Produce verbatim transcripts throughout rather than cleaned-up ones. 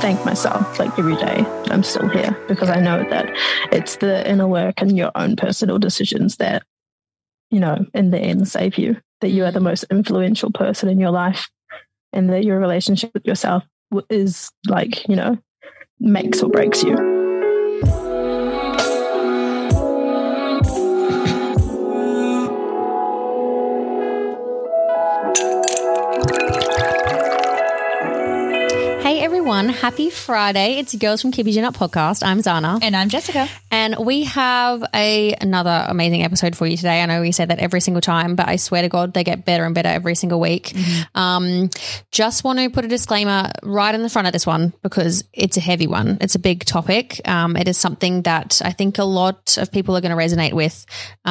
thank myself like every day that I'm still here, because I know that it's the inner work and your own personal decisions that, you know, in the end save you, that you are the most influential person in your life, and that your relationship with yourself is like, you know, makes or breaks you. Hey everyone, happy Friday. It's Girls from Keeping Your Nut podcast. I'm Zana. And I'm Jessica. And we have a another amazing episode for you today. I know we say that every single time, but I swear to God, they get better and better every single week. Mm-hmm. Um, just want to put a disclaimer right in the front of this one, because it's a heavy one. It's a big topic. Um, it is something that I think a lot of people are going to resonate with,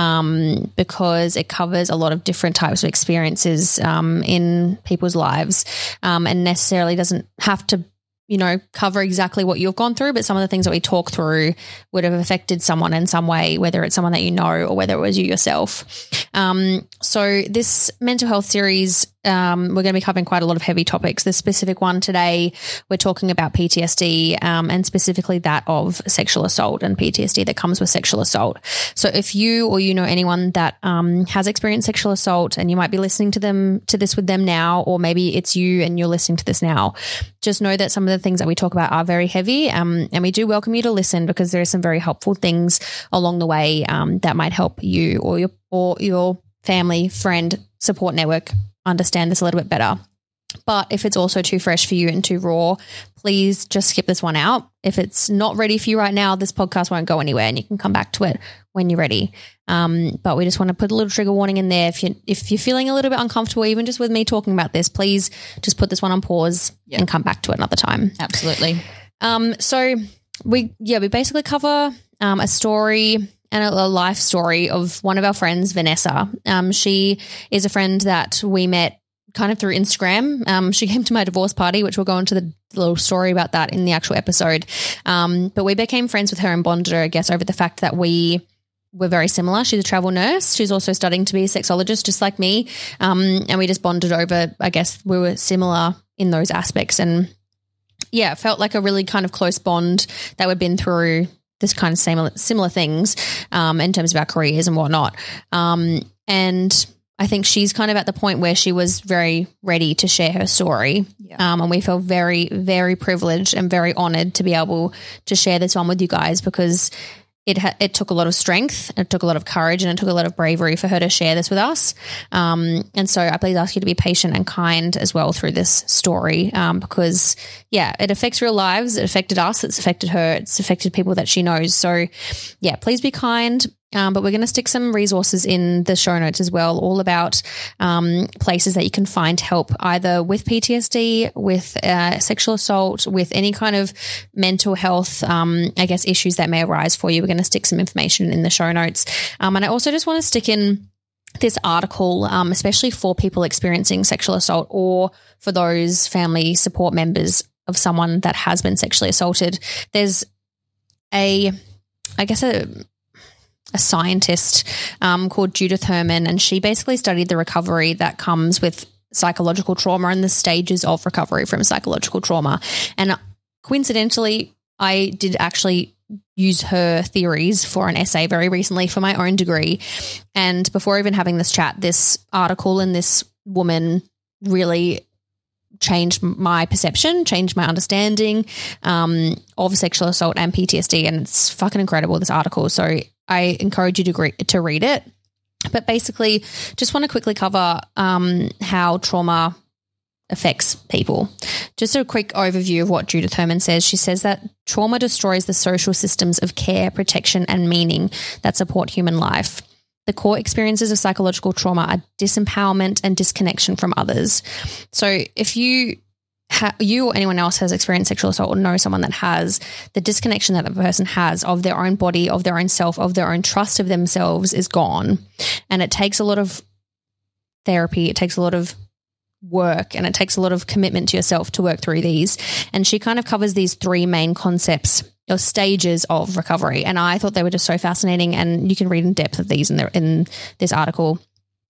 um, because it covers a lot of different types of experiences um, in people's lives, um, and necessarily doesn't have to, you know, cover exactly what you've gone through, but some of the things that we talk through would have affected someone in some way, whether it's someone that you know or whether it was you yourself. Um, so this mental health series, um, we're going to be covering quite a lot of heavy topics. The specific one today, we're talking about P T S D, um, and specifically that of sexual assault and P T S D that comes with sexual assault. So if you or you know anyone that um, has experienced sexual assault, and you might be listening to them to this with them now, or maybe it's you and you're listening to this now, just know that some of the things that we talk about are very heavy, um, and we do welcome you to listen, because there are some very helpful things along the way um, that might help you or your or your family, friend, support network understand this a little bit better. But if it's also too fresh for you and too raw, please just skip this one out. If it's not ready for you right now, this podcast won't go anywhere, and you can come back to it when you're ready. Um, but we just want to put a little trigger warning in there. If you if you're feeling a little bit uncomfortable, even just with me talking about this, please just put this one on pause yep. and come back to it another time. Absolutely. Um, so we yeah we basically cover um, a story and a, a life story of one of our friends, Vanessa. Um, she is a friend that we met kind of through Instagram. Um, she came to my divorce party, which we'll go into the little story about that in the actual episode. Um, but we became friends with her and bonded her, I guess, over the fact that we were very similar. She's a travel nurse. She's also studying to be a sexologist, just like me. Um, and we just bonded over, I guess, we were similar in those aspects. And yeah, it felt like a really kind of close bond that we'd been through this kind of similar, similar things um, in terms of our careers and whatnot. Um, and I think she's kind of at the point where she was very ready to share her story. Yeah. Um, and we feel very, very privileged and very honored to be able to share this one with you guys, because it ha- it took a lot of strength, it took a lot of courage, and it took a lot of bravery for her to share this with us. Um, and so I please ask you to be patient and kind as well through this story, um, because, yeah, it affects real lives. It affected us. It's affected her. It's affected people that she knows. So, yeah, please be kind. Um, but we're going to stick some resources in the show notes as well, all about um, places that you can find help either with P T S D, with uh, sexual assault, with any kind of mental health, um, I guess, issues that may arise for you. We're going to stick some information in the show notes. Um, and I also just want to stick in this article, um, especially for people experiencing sexual assault or for those family support members of someone that has been sexually assaulted. There's a, I guess, a a scientist um, called Judith Herman, and she basically studied the recovery that comes with psychological trauma and the stages of recovery from psychological trauma. And coincidentally, I did actually use her theories for an essay very recently for my own degree. And before even having this chat, this article and this woman really changed my perception, changed my understanding um, of sexual assault and P T S D. And it's fucking incredible, this article. So I encourage you to, gre- to read it. But basically, just want to quickly cover um, how trauma affects people. Just a quick overview of what Judith Herman says. She says that trauma destroys the social systems of care, protection, and meaning that support human life. The core experiences of psychological trauma are disempowerment and disconnection from others. So if you ha- you or anyone else has experienced sexual assault or know someone that has, the disconnection that the person has of their own body, of their own self, of their own trust of themselves is gone. And it takes a lot of therapy. It takes a lot of work, and it takes a lot of commitment to yourself to work through these. And she kind of covers these three main concepts or stages of recovery. And I thought they were just so fascinating, and you can read in depth of these in, the, in this article.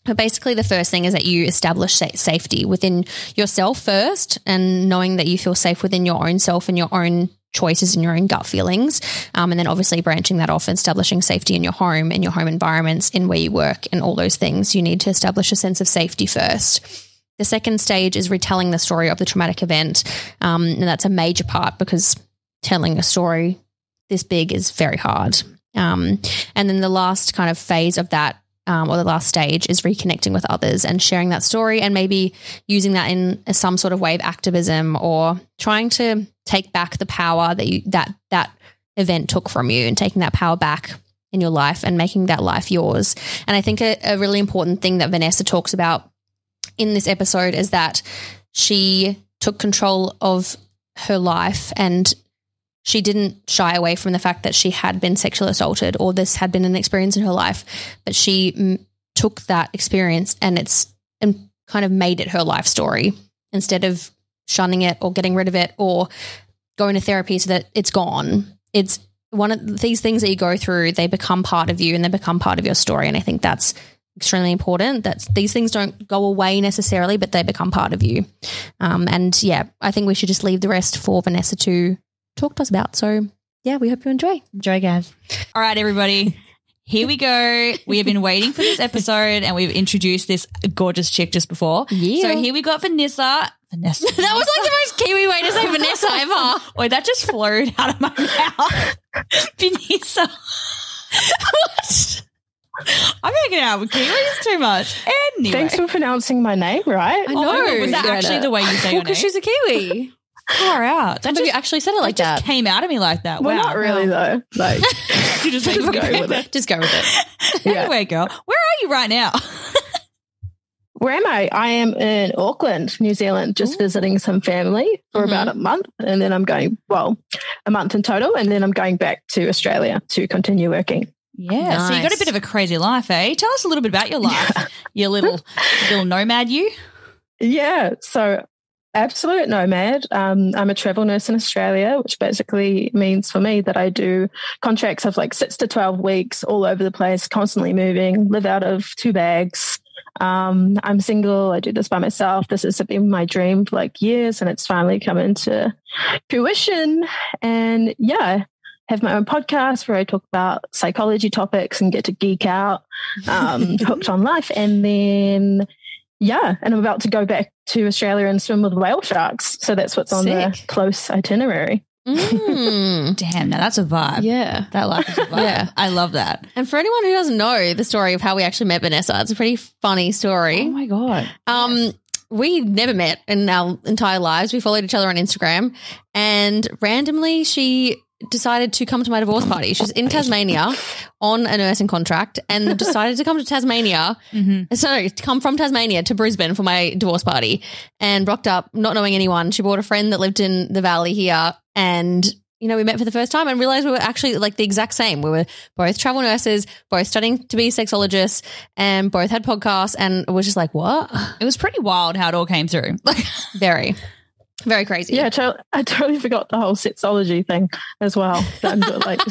But basically the first thing is that you establish sa- safety within yourself first, and knowing that you feel safe within your own self and your own choices and your own gut feelings. Um, and then obviously branching that off and establishing safety in your home, in your home environments, in where you work, and all those things. You need to establish a sense of safety first. The second stage is retelling the story of the traumatic event. Um, and that's a major part, because telling a story this big is very hard. Um, and then the last kind of phase of that, um, or the last stage, is reconnecting with others and sharing that story, and maybe using that in some sort of way of activism, or trying to take back the power that you, that that event took from you, and taking that power back in your life and making that life yours. And I think a, a really important thing that Vanessa talks about in this episode is that she took control of her life, and she didn't shy away from the fact that she had been sexually assaulted, or this had been an experience in her life, but she m- took that experience and it's and kind of made it her life story, instead of shunning it or getting rid of it or going to therapy so that it's gone. It's one of these things that you go through, they become part of you and they become part of your story. And I think that's extremely important, that these things don't go away necessarily, but they become part of you. Um, and yeah, I think we should just leave the rest for Vanessa to talk to us about. So yeah, we hope you enjoy. Enjoy, guys. All right, everybody. Here we go. We have been waiting for this episode, and we've introduced this gorgeous chick just before. Yeah. So here we got Vanessa. Vanessa. That was like the most Kiwi way to say Vanessa ever. Wait, that just flowed out of my mouth. Vanessa. What? I'm hanging out with Kiwis too much. Anyway. Thanks for pronouncing my name right. I know. Oh my God, was that Yeah, actually no. the way you say Well, your name? because she's a Kiwi. Far out. That But you just, actually said it like that just that. came out of me like that. Well, wow. not really though. Like, You just, just make go with it. Just go with it. Yeah. Anyway, girl, where are you right now? Where am I? I am in Auckland, New Zealand, just Ooh. visiting some family for Mhm. about a month. And then I'm going, well, a month in total. And then I'm going back to Australia to continue working. Yeah, so you got a Nice. bit of a crazy life, eh? Tell us a little bit about your life. Your little little nomad you. Yeah. So absolute nomad. Um, I'm a travel nurse in Australia, which basically means for me that I do contracts of like six to twelve weeks all over the place, constantly moving, live out of two bags. Um, I'm single. I do this by myself. This has been my dream for like years, and it's finally come into fruition. And yeah, have my own podcast where I talk about psychology topics and get to geek out, um, hooked on life. And then, yeah, and I'm about to go back to Australia and swim with whale sharks. So that's what's on the Sick. close itinerary. Mm. Damn, now that's a vibe. Yeah. That life is a vibe. Yeah. I love that. And for anyone who doesn't know the story of how we actually met Vanessa, it's a pretty funny story. Oh my God. Um, we never met in our entire lives. We followed each other on Instagram, and randomly she decided to come to my divorce party. She was in Tasmania on a nursing contract and decided to come to Tasmania. Mm-hmm. Sorry, to come from Tasmania to Brisbane for my divorce party, and rocked up not knowing anyone. She brought a friend that lived in the valley here, and you know, we met for the first time and realized we were actually like the exact same. We were both travel nurses, both studying to be sexologists, and both had podcasts, and it was just like, what? It was pretty wild how it all came through. Like, Very, very crazy. Yeah, I, to- I totally forgot the whole sexology thing as well. I'm just like,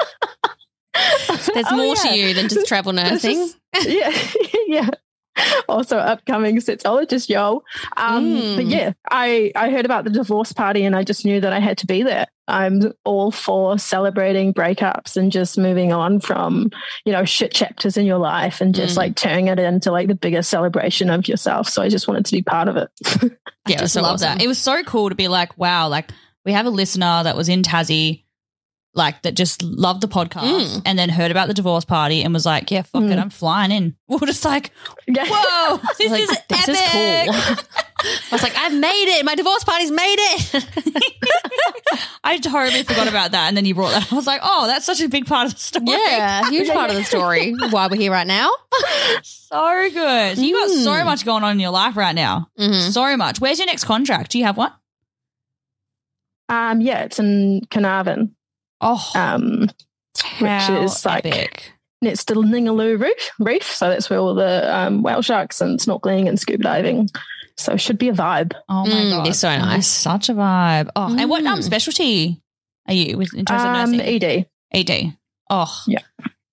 There's Oh, more yeah. to you than just travel This nursing. is- yeah, yeah. Also, upcoming sexologist, yo. Um, Mm. But yeah, I I heard about the divorce party, and I just knew that I had to be there. I'm all for celebrating breakups and just moving on from, you know, shit chapters in your life and just Mm. like turning it into like the biggest celebration of yourself. So I just wanted to be part of it. I Yeah, just so love awesome. that. It was so cool to be like, wow, like we have a listener that was in Tassie, like that just loved the podcast Mm. and then heard about the divorce party and was like, yeah, fuck it, Mm. I'm flying in. We were just like, Yeah. whoa, this Like, is this epic. is cool. I was like, I've made it. My divorce party's made it. I totally forgot about that. And then you brought that. I was like, oh, that's such a big part of the story. Yeah, huge part of the story. Why we're here right now. So good. So you got so Mm. much going on in your life right now. Mhm. So much. Where's your next contract? Do you have one? Um, yeah, it's in Carnarvon, Oh, um, how which is like epic. next to Ningaloo Reef. Reef. So that's where all the um, whale sharks and snorkeling and scuba diving. So it should be a vibe. Oh my Mm, god, they're so That is nice. such a vibe. Oh, and what um Mm. specialty are you with in terms of Um, nursing? E D. E D. Oh, Yeah.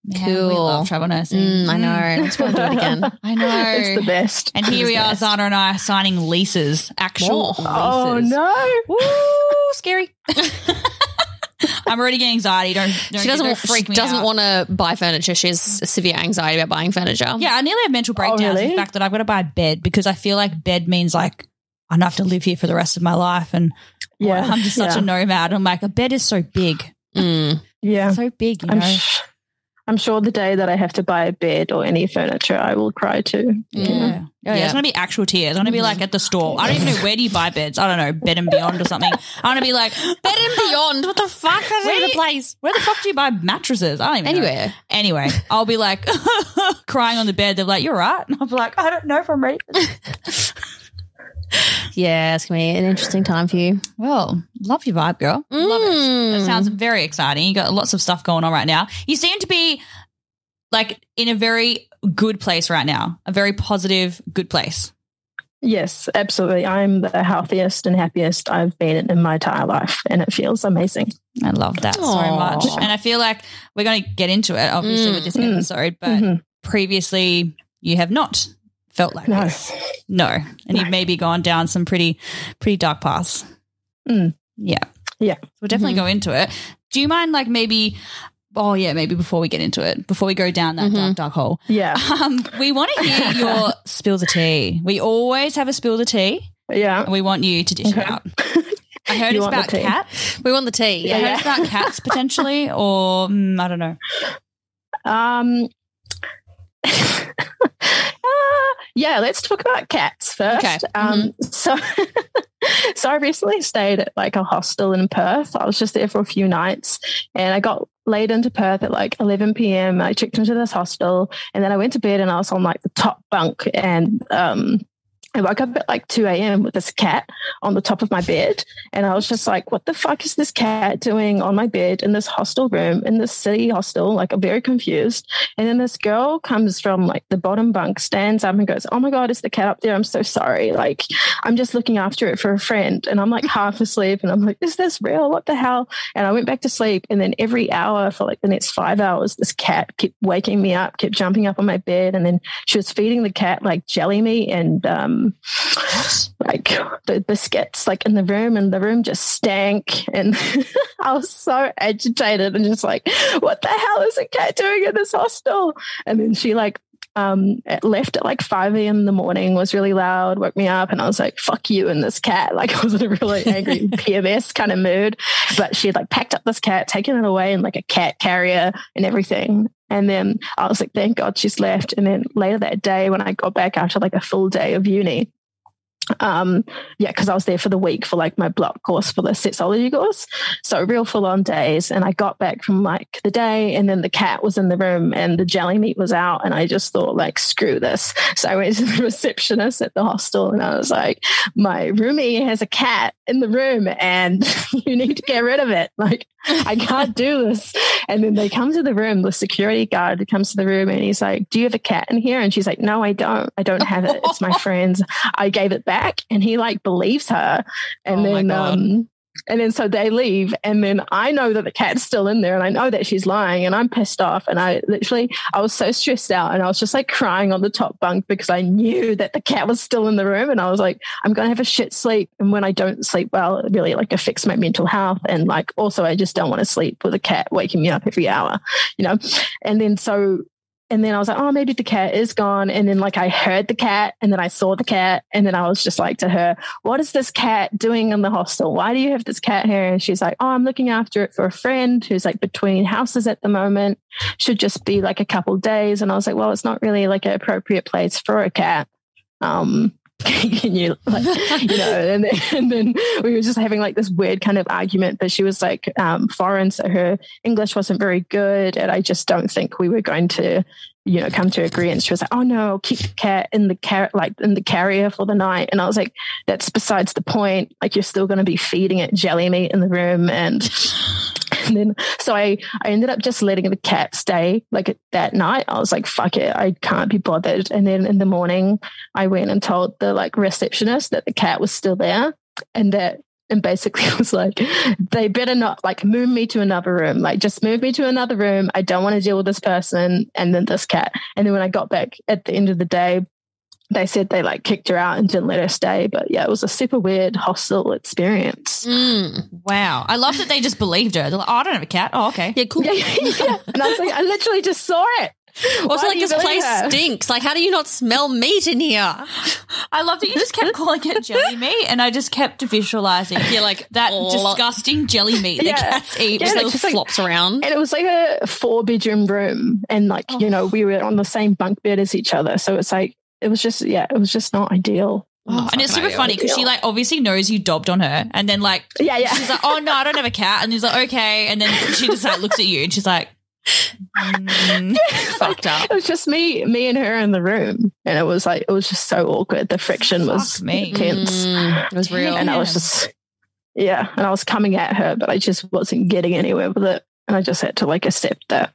Man, we Cool. love travel nursing. Mm, I know. I just want to do it again. I know. It's the best. And here It's we the are, best. Zana and I are signing leases, actual leases. Oh no! Woo, scary. I'm already getting anxiety. Don't, don't She doesn't, don't want, freak she me doesn't out. want to buy furniture. She has severe anxiety about buying furniture. Yeah, I nearly have mental breakdowns really? in the fact that I've got to buy a bed because I feel like bed means like I don't have to live here for the rest of my life. And Yeah, I'm just such yeah. a nomad. I'm like, a bed is so big. Mm. Yeah, So big, you I'm, know. sh- I'm sure the day that I have to buy a bed or any furniture, I will cry too. Yeah. Oh, yeah. Yeah. It's going to be actual tears. I'm going to be like at the store. I don't even know where do you buy beds. I don't know, Bed and Beyond or something. I'm going to be like, Bed and Beyond. What the fuck? That's Where not do the you- place. where the fuck do you buy mattresses? I don't even know. Anywhere. Anyway, I'll be like crying on the bed. They're like, you're right. And I'll be like, I don't know if I'm ready for this. Yeah, it's going to be an interesting time for you. Well, love your vibe, girl. Love it. Mm. That sounds very exciting. You got lots of stuff going on right now. You seem to be like in a very good place right now, a very positive, good place. Yes, absolutely. I'm the healthiest and happiest I've been in my entire life, and it feels amazing. I love that so Aw. much. And I feel like we're going to get into it, obviously, Mm. with this Mm. episode, but Mhm. previously you have not felt like No. this. No. And No. you've maybe gone down some pretty, pretty dark paths. Mm. Yeah. Yeah. We'll definitely Mhm. go into it. Do you mind, like, maybe, oh, yeah, maybe before we get into it, before we go down that Mhm. dark, dark hole, Yeah, um, we want to hear your spill the tea. We always have a spill the tea, yeah. and we want you to dish it Okay. out. I heard You it's want the about tea? cats. We want the tea. I Yeah. heard it's about cats potentially, or mm, I don't know. Um. uh, yeah, let's talk about cats first. Okay. Um, so, so I recently stayed at like a hostel in Perth. I was just there for a few nights, and I got laid into Perth at like eleven p.m. I checked into this hostel, and then I went to bed, and I was on like the top bunk, and um. I woke up at like two a.m. with this cat on the top of my bed. And I was just like, what the fuck is this cat doing on my bed in this hostel room, in this city hostel? Like, I'm very confused. And then this girl comes from like the bottom bunk, stands up and goes, oh my God, is the cat up there? I'm so sorry. Like, I'm just looking after it for a friend. And I'm like half asleep. And I'm like, is this real? What the hell? And I went back to sleep. And then every hour for like the next five hours, this cat kept waking me up, kept jumping up on my bed. And then she was feeding the cat like jelly meat and, um, like the biscuits like in the room, and the room just stank, and I was so agitated and just like, what the hell is a cat doing in this hostel? And then she like um left at like five a.m. in the morning, was really loud, woke me up, and I was like, fuck you and this cat. Like, I was in a really angry P M S kind of mood, but she had like packed up this cat, taken it away in like a cat carrier and everything. And then I was like, thank God she's left. And then later that day, when I got back after like a full day of uni, um yeah, because I was there for the week for like my block course for the sexology course, so real full on days. And I got back from like the day, and then the cat was in the room and the jelly meat was out, and I just thought like, screw this. So I went to the receptionist at the hostel, and I was like, my roomie has a cat in the room and you need to get rid of it. Like, I can't do this. And then they come to the room, the security guard comes to the room, and he's like, do you have a cat in here? And she's like, no, I don't. I don't have it. It's my friend's. I gave it back. And he like believes her. And Oh my then, God. um, and then so they leave. And then I know that the cat's still in there, and I know that she's lying, and I'm pissed off. And I literally, I was so stressed out, and I was just like crying on the top bunk because I knew that the cat was still in the room. And I was like, I'm going to have a shit sleep. And when I don't sleep well, it really like affects my mental health. And like, also, I just don't want to sleep with a cat waking me up every hour, you know? And then so, and then I was like, oh, maybe the cat is gone. And then like I heard the cat, and then I saw the cat. And then I was just like to her, what is this cat doing in the hostel? Why do you have this cat here? And she's like, oh, I'm looking after it for a friend who's like between houses at the moment. Should just be like a couple days. And I was like, well, it's not really like an appropriate place for a cat. Um, can you like, you know, and then, and then we were just having like this weird kind of argument, but she was like um, foreign, so her English wasn't very good, and I just don't think we were going to, you know, come to agreement. She was like, oh no, I'll keep the cat in the car like in the carrier for the night. And I was like, that's besides the point. Like, you're still going to be feeding it jelly meat in the room. And And then, so I, I ended up just letting the cat stay like that night. I was like, fuck it, I can't be bothered. And then in the morning, I went and told the like receptionist that the cat was still there, and that and basically was like, they better not like move me to another room. Like just move me to another room. I don't want to deal with this person and then this cat. And then when I got back at the end of the day, they said they like kicked her out and didn't let her stay. But yeah, it was a super weird, hostile experience. Mm, wow. I love that they just believed her. They're like, oh, I don't have a cat. Oh, okay. Yeah, cool. Yeah, yeah. And I was like, I literally just saw it. Also, Why like, do you this believe place her? stinks. Like, how do you not smell meat in here? I love that you just kept calling it jelly meat, and I just kept visualizing You're like, that oh, disgusting jelly meat Yeah. that cats eat. Yeah, just like, little just like- flops around. And it was like a four bedroom room. And like, Oh. you know, we were on the same bunk bed as each other. So it's like, it was just, yeah, it was just not ideal. Oh, and it's super fucking funny because she like obviously knows you dobbed on her, and then like Yeah, yeah. she's like, "Oh no, I don't have a cat," and he's like, "Okay," and then she just like looks at you and she's like, mm. Fucked up. It was just me, me and her in the room. And it was like, it was just so awkward. The friction was Fuck me. intense. Mm, it was real. And I was just, yeah. And I was coming at her, but I just wasn't getting anywhere with it. And I just had to like accept that.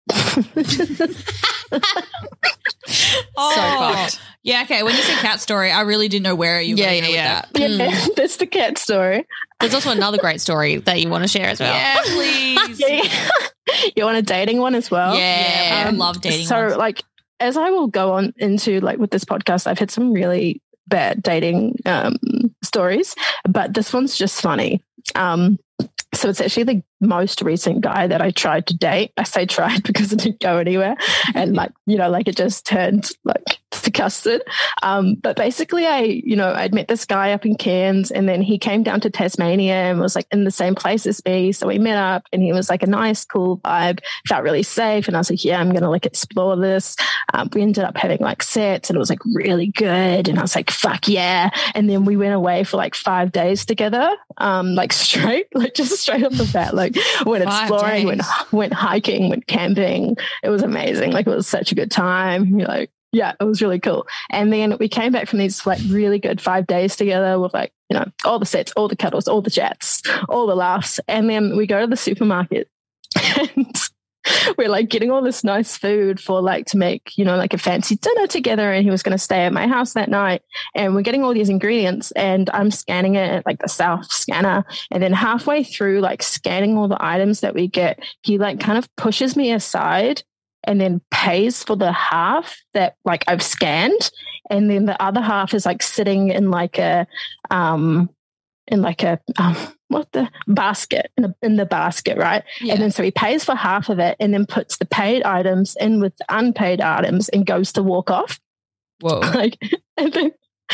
Oh, So fucked. Yeah, okay. When you said cat story, I really didn't know where you were Yeah, going yeah, with yeah. that. Yeah, that's the cat story. There's also another great story that you want to share as well. Yeah, please. Yeah. You want a dating one as well? Yeah, I Um, love dating So ones. like, as I will go on into like with this podcast, I've had some really bad dating um, stories, but this one's just funny. Um, so it's actually the most recent guy that I tried to date. I say tried because it didn't go anywhere. And like, you know, like it just turned like to custard. Um, but basically I, you know, I'd met this guy up in Cairns and then he came down to Tasmania and was like in the same place as me. So we met up and he was like a nice, cool vibe, felt really safe. And I was like, yeah, I'm going to like explore this. Um, we ended up having like sets and it was like really good. And I was like, fuck yeah. And then we went away for like five days together, um, like straight, like just straight off the bat, like went Five exploring, went, days. went hiking, went camping. It was amazing. Like it was such a good time. You're like, yeah, it was really cool. And then we came back from these like really good five days together with like, you know, all the sets, all the cuddles, all the chats, all the laughs. And then we go to the supermarket and we're like getting all this nice food for like to make, you know, like a fancy dinner together. And he was going to stay at my house that night. And we're getting all these ingredients and I'm scanning it at like the self scanner. And then halfway through like scanning all the items that we get, he like kind of pushes me aside and then pays for the half that like I've scanned. And then the other half is like sitting in like a, um, in like a, um, what the basket in, a, in the basket, right? Yeah. And then so he pays for half of it and then puts the paid items in with the unpaid items and goes to walk off. Whoa. Like, and then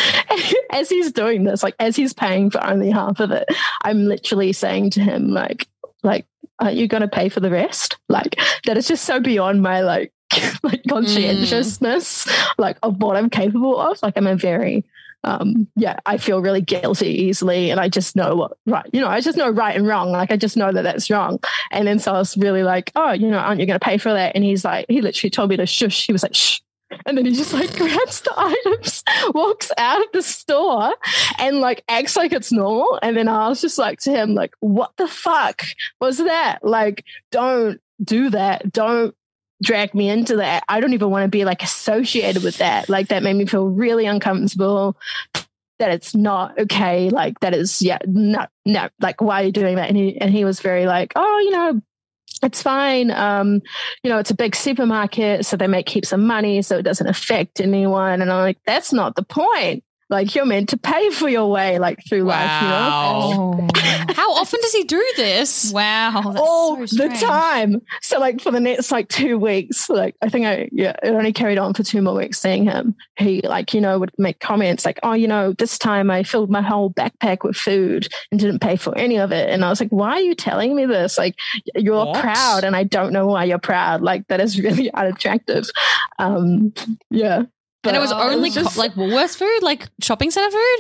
as he's doing this, like as he's paying for only half of it, I'm literally saying to him, like, like, are you going to pay for the rest? Like that is just so beyond my like, like conscientiousness, mm. like of what I'm capable of. Like I'm a very, um, yeah, I feel really guilty easily, and I just know what right, you know, I just know right and wrong. Like I just know that that's wrong. And then so I was really like, oh, you know, aren't you going to pay for that? And he's like, he literally told me to shush. He was like, shh. And then he just like grabs the items, walks out of the store and like acts like it's normal. And then I was just like to him, like, what the fuck was that? Like, don't do that. Don't drag me into that. I don't even want to be like associated with that. Like that made me feel really uncomfortable. That it's not okay. Like that is, yeah, no, no. Like, why are you doing that? And he and he was very like, oh, you know, it's fine. Um, you know, it's a big supermarket, so they make heaps of money, so it doesn't affect anyone. And I'm like, that's not the point. Like, you're meant to pay for your way, like, through life, you know? How often does he do this? Wow. That's All so the strange. time. So, like, for the next, like, two weeks, like, I think I, yeah, it only carried on for two more weeks seeing him. He, like, you know, would make comments like, oh, you know, this time I filled my whole backpack with food and didn't pay for any of it. And I was like, why are you telling me this? Like, you're What? proud, and I don't know why you're proud. Like, that is really unattractive. Um, yeah. And it was But only it was just- co- like Woolworths food, like shopping center food?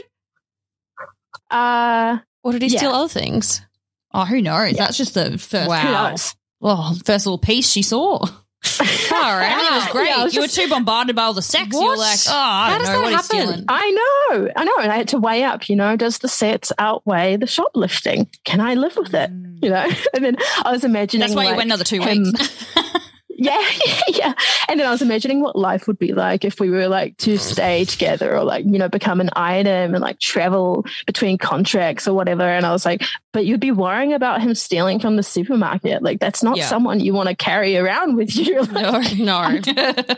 Uh, Or did he Yeah. steal other things? Oh, who knows? That's just the first. Wow. who knows? Oh, first little piece she saw. All right. And it was great. Yeah, I was you just- were too bombarded by all the sex. You were What? like, oh, I How don't does know that what he's happen? stealing. I know, I know. And I had to weigh up, you know, does the sets outweigh the shoplifting? Can I live with it? You know? And then I was imagining That's why you like, went another two him- weeks. Yeah, yeah. And then I was imagining what life would be like if we were like to stay together or like, you know, become an item and like travel between contracts or whatever. And I was like, but you'd be worrying about him stealing from the supermarket. Like, that's not Yeah. someone you want to carry around with you. Like, No, no.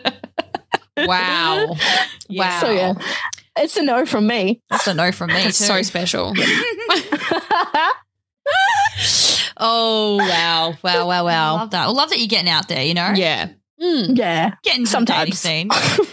Wow. Wow. so yeah, it's a no from me. That's a no from me too. That's so special. Oh, wow. Wow, wow, I wow. love that. I love that you're getting out there, you know? Yeah. Mm. Yeah. Getting some dating Sometimes. scene.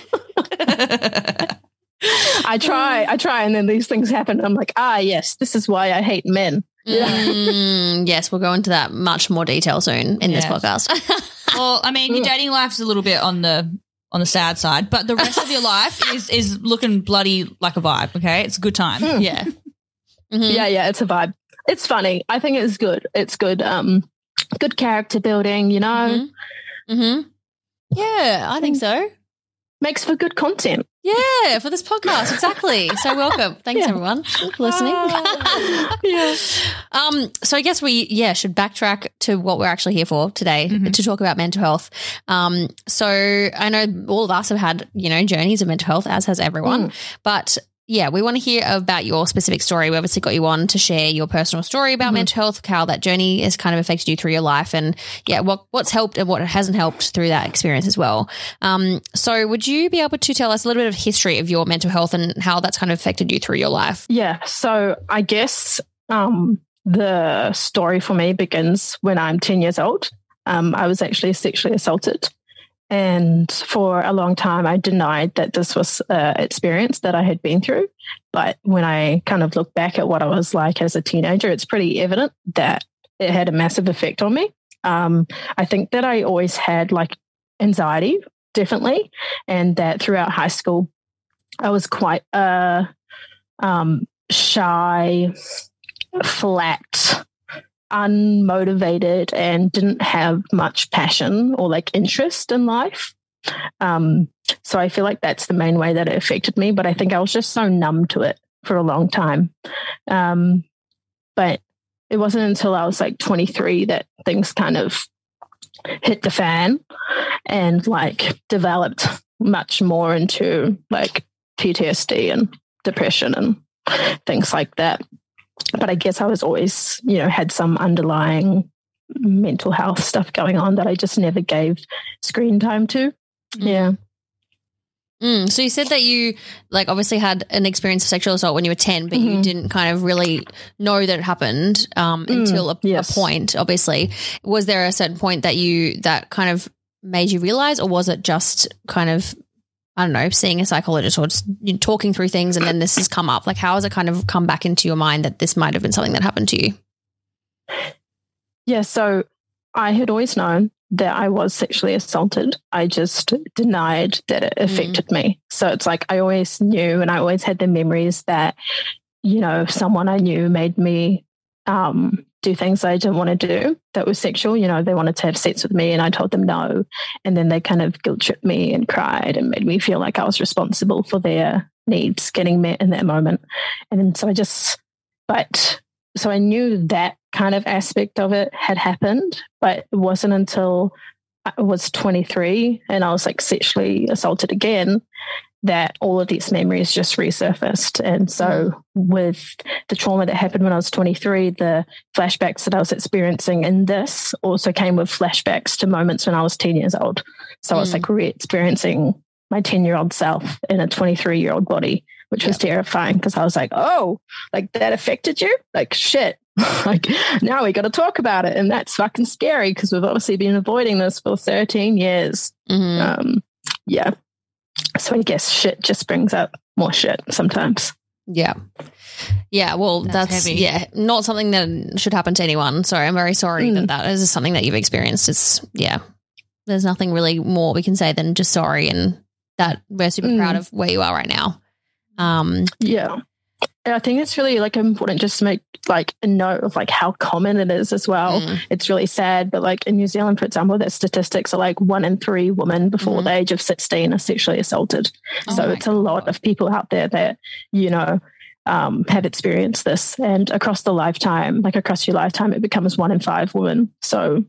I try, I try, and then these things happen. And I'm like, ah, yes, this is why I hate men. Mm, yes, we'll go into that much more detail soon in this Yeah. podcast. Well, I mean, your dating life's a little bit on the on the sad side, but the rest of your life is is looking bloody like a vibe, okay? It's a good time. Yeah. Mhm. Yeah, yeah, it's a vibe. It's funny. I think it's good. It's good. Um, good character building. You know, Mhm. Mhm. Yeah, I think so. makes for good content. Yeah, for this podcast, exactly. So welcome. Thanks, Yeah. everyone, for listening. Yeah. Um, so I guess we, yeah, should backtrack to what we're actually here for today, Mhm. to talk about mental health. Um, so I know all of us have had, you know, journeys of mental health, as has everyone. But yeah, we want to hear about your specific story. We obviously got you on to share your personal story about Mhm. mental health, how that journey has kind of affected you through your life, and yeah, what what's helped and what hasn't helped through that experience as well. Um, so would you be able to tell us a little bit of history of your mental health and how that's kind of affected you through your life? Yeah. So I guess um, the story for me begins when I'm ten years old. Um, I was actually sexually assaulted. And for a long time, I denied that this was an experience that I had been through. But when I kind of look back at what I was like as a teenager, it's pretty evident that it had a massive effect on me. Um, I think that I always had like anxiety, definitely, and that throughout high school, I was quite a um, shy, flat, unmotivated, and didn't have much passion or like interest in life. Um, so I feel like that's the main way that it affected me. But I think I was just so numb to it for a long time. Um, but it wasn't until I was like twenty-three that things kind of hit the fan and like developed much more into like P T S D and depression and things like that. But I guess I was always, you know, had some underlying mental health stuff going on that I just never gave screen time to. Yeah. Mm, so you said that you like obviously had an experience of sexual assault when you were ten, but you Mhm. didn't kind of really know that it happened um, Mm, until a, yes. a point, obviously. Was there a certain point that you that kind of made you realize, or was it just kind of, I don't know, seeing a psychologist or just you know, talking through things and then this has come up? Like, how has it kind of come back into your mind that this might have been something that happened to you? Yeah. So I had always known that I was sexually assaulted. I just denied that it affected me. So it's like I always knew, and I always had the memories that, you know, someone I knew made me um, do things I didn't want to do that was sexual. You know, they wanted to have sex with me and I told them no. And then they kind of guilt tripped me and cried and made me feel like I was responsible for their needs getting met in that moment. And then so I just, but so I knew that kind of aspect of it had happened, but it wasn't until I was twenty-three and I was like sexually assaulted again that all of these memories just resurfaced. And so mm. with the trauma that happened when I was twenty-three, the flashbacks that I was experiencing in this also came with flashbacks to moments when I was ten years old. So mm. I was like re-experiencing my ten-year-old self in a twenty-three-year-old body, which was yep. terrifying because I was like, oh, like that affected you? Like shit. Like now we got to talk about it. And that's fucking scary because we've obviously been avoiding this for thirteen years. Mm-hmm. Um, yeah. So I guess shit just brings up more shit sometimes. Yeah. Yeah. Well, that's, that's yeah, not something that should happen to anyone. Sorry. I'm very sorry mm. that that is something that you've experienced. It's yeah. There's nothing really more we can say than just sorry and that we're super mm. proud of where you are right now. Um, yeah. I think it's really like important just to make like a note of like how common it is as well. Mm. It's really sad, but like in New Zealand, for example, the statistics are like one in three women before mm. the age of sixteen are sexually assaulted. Oh so it's a lot of people out there that, you know, um, have experienced this, and across the lifetime, like across your lifetime, it becomes one in five women. So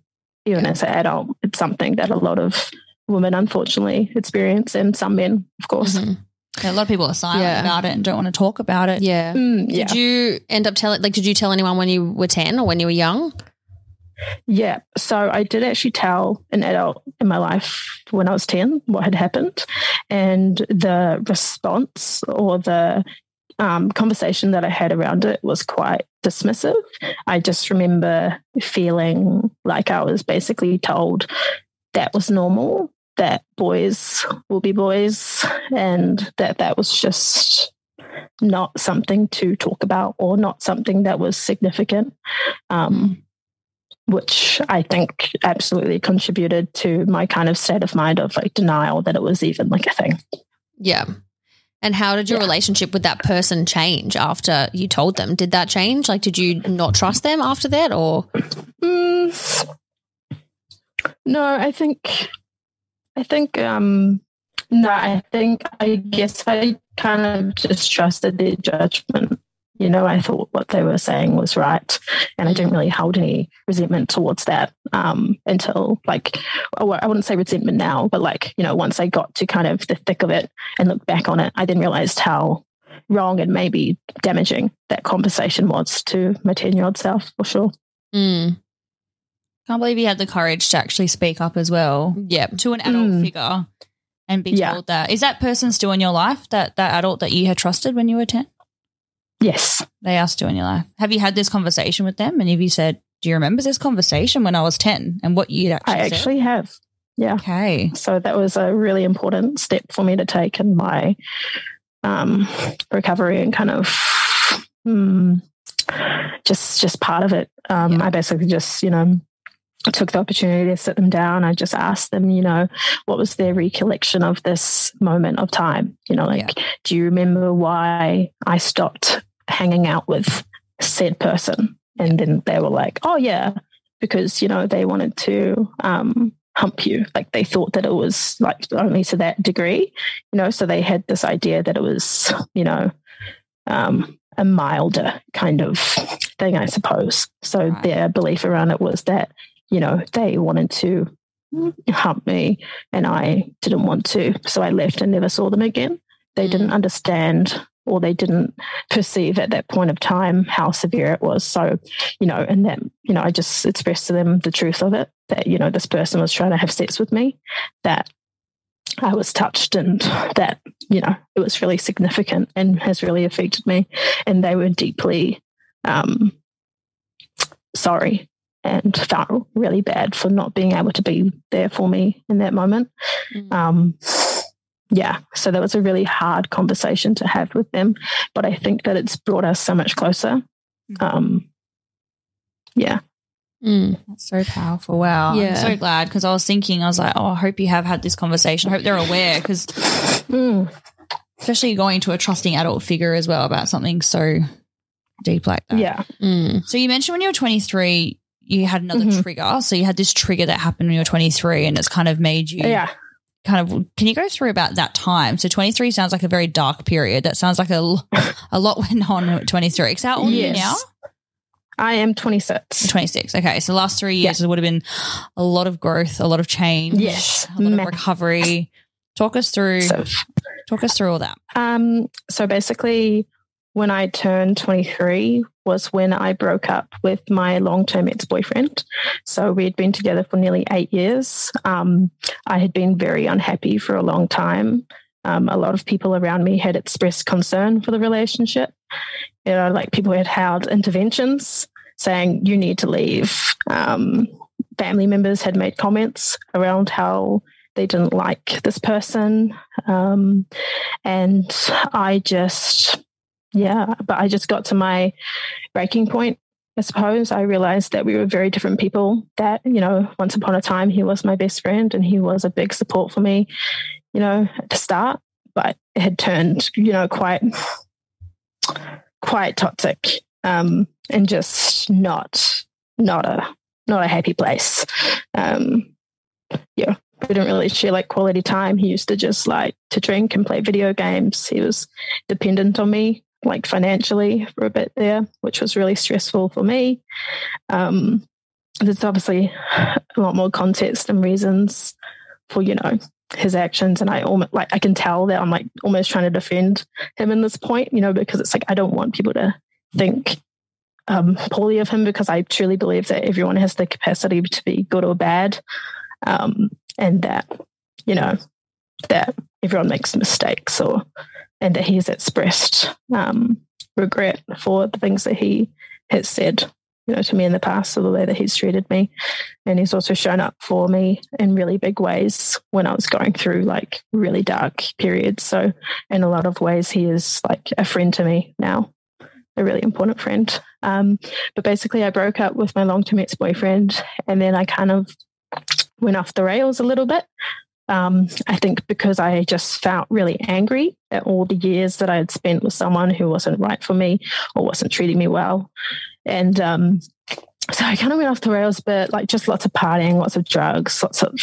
even as an adult. It's something that a lot of women unfortunately experience, and some men, of course. Mm-hmm. Yeah, a lot of people are silent Yeah. about it and don't want to talk about it. Yeah. Mm, yeah. Did you end up telling, like, did you tell anyone when you were ten or when you were young? Yeah. So I did actually tell an adult in my life when I was ten what had happened. And the response or the um, conversation that I had around it was quite dismissive. I just remember feeling like I was basically told that was normal, that boys will be boys, and that that was just not something to talk about or not something that was significant. Um, which I think absolutely contributed to my kind of state of mind of like denial that it was even like a thing. Yeah. And how did your Yeah. relationship with that person change after you told them? Did that change? Like, did you not trust them after that, or? Mm, no, I think, I think, um, no, I think, I guess I kind of just trusted their judgment. You know, I thought what they were saying was right, and I didn't really hold any resentment towards that um, until, like, oh, I wouldn't say resentment now, but like, you know, once I got to kind of the thick of it and looked back on it, I then realized how wrong and maybe damaging that conversation was to my ten-year-old self, for sure. Mm. Can't believe you had the courage to actually speak up as well Yeah. to an adult Mm. figure and be Yeah. told that. Is that person still in your life, that, that adult that you had trusted when you were ten? Yes. They are still in your life. Have you had this conversation with them? And have you said, do you remember this conversation when I was ten and what you'd actually I said? actually have. Yeah. Okay. So that was a really important step for me to take in my um, recovery and kind of mm, just just part of it. Um, Yeah. I basically just, you know, took the opportunity to sit them down. I just asked them, you know, what was their recollection of this moment of time? You know, like, do you remember why I stopped hanging out with said person? And then they were like, oh, yeah, because, you know, they wanted to um, hump you. Like, they thought that it was like only to that degree, you know, so they had this idea that it was, you know, um, a milder kind of thing, I suppose. So Right. their belief around it was that, you know, they wanted to hump me and I didn't want to. So I left and never saw them again. They Mm. didn't understand, or they didn't perceive at that point of time how severe it was. So, you know, and that, you know, I just expressed to them the truth of it, that, you know, this person was trying to have sex with me, that I was touched, and that, you know, it was really significant and has really affected me. And they were deeply um, sorry and felt really bad for not being able to be there for me in that moment. Mm. Um, yeah, so that was a really hard conversation to have with them, but I think that it's brought us so much closer. Um, yeah. Mm. That's so powerful. Wow. Yeah. I'm so glad, because I was thinking, I was like, oh, I hope you have had this conversation. I hope they're aware, because Mm. especially going to a trusting adult figure as well about something so deep like that. Yeah. Mm. So you mentioned when you were twenty-three, you had another Mhm. trigger. So you had this trigger that happened when you were twenty-three, and it's kind of made you Yeah. kind of, can you go through about that time? So twenty-three sounds like a very dark period. That sounds like a, l- a lot went on at twenty-three. Because how old are you Yes. now? I am twenty-six. twenty-six. Okay. So the last three years, there would have been a lot of growth, a lot of change, Yes. a lot of Ma- recovery. Talk us through, So, talk us through all that. um, so basically, when I turned twenty-three was when I broke up with my long-term ex-boyfriend. So we had been together for nearly eight years. Um, I had been very unhappy for a long time. Um, a lot of people around me had expressed concern for the relationship. You know, like people had held interventions saying, you need to leave. Um, family members had made comments around how they didn't like this person. Um, and I just, yeah, but I just got to my breaking point, I suppose. I realized that we were very different people, that, you know, once upon a time, he was my best friend and he was a big support for me, you know, at the start, but it had turned, you know, quite, quite toxic, um, and just not, not a, not a happy place. Um, yeah. We didn't really share like quality time. He used to just like to drink and play video games. He was dependent on me, like financially for a bit there, which was really stressful for me. Um, there's obviously a lot more context and reasons for, you know, his actions. And I almost like, I can tell that I'm like almost trying to defend him in this point, you know, because it's like, I don't want people to think um, poorly of him, because I truly believe that everyone has the capacity to be good or bad. Um, and that, you know, that everyone makes mistakes, or, and that he's expressed um, regret for the things that he has said, you know, to me in the past, or the way that he's treated me. And he's also shown up for me in really big ways when I was going through like really dark periods. So in a lot of ways, he is like a friend to me now, a really important friend. Um, but basically I broke up with my long-term ex-boyfriend, and then I kind of went off the rails a little bit. Um, I think because I just felt really angry at all the years that I had spent with someone who wasn't right for me or wasn't treating me well. And um, so I kind of went off the rails, but like just lots of partying, lots of drugs, lots of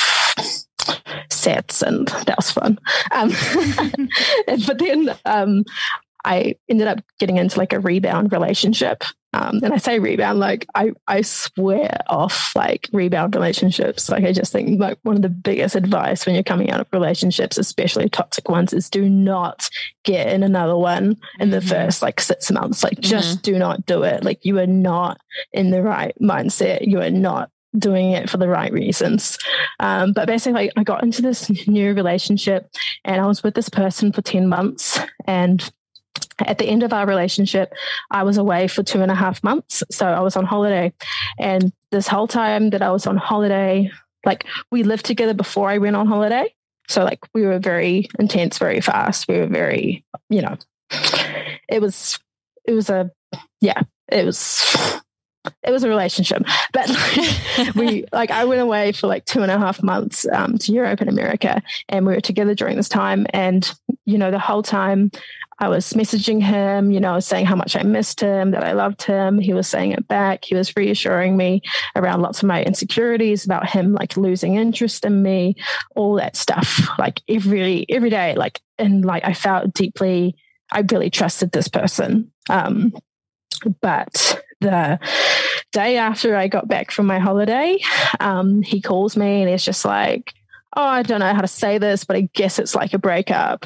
sets, and that was fun. Um, but then um, I ended up getting into like a rebound relationship. Um, and I say rebound, like I, I swear off like rebound relationships. Like I just think like one of the biggest advice when you're coming out of relationships, especially toxic ones, is do not get in another one in the mm-hmm. first like six months. Like just mm-hmm. do not do it. Like you are not in the right mindset. You are not doing it for the right reasons. Um, but basically I got into this new relationship, and I was with this person for ten months, and at the end of our relationship, I was away for two and a half months. So I was on holiday. And this whole time that I was on holiday, like we lived together before I went on holiday. So like we were very intense, very fast. We were very, you know, it was, it was a, yeah, it was, it was a relationship. But like, we, like I went away for like two and a half months um, to Europe and America, and we were together during this time. And, you know, the whole time I was messaging him, you know, saying how much I missed him, that I loved him. He was saying it back. He was reassuring me around lots of my insecurities about him, like losing interest in me, all that stuff, like every, every day. Like, and like, I felt deeply, I really trusted this person. Um, but the day after I got back from my holiday, um, he calls me and he's just like, oh, I don't know how to say this, but I guess it's like a breakup.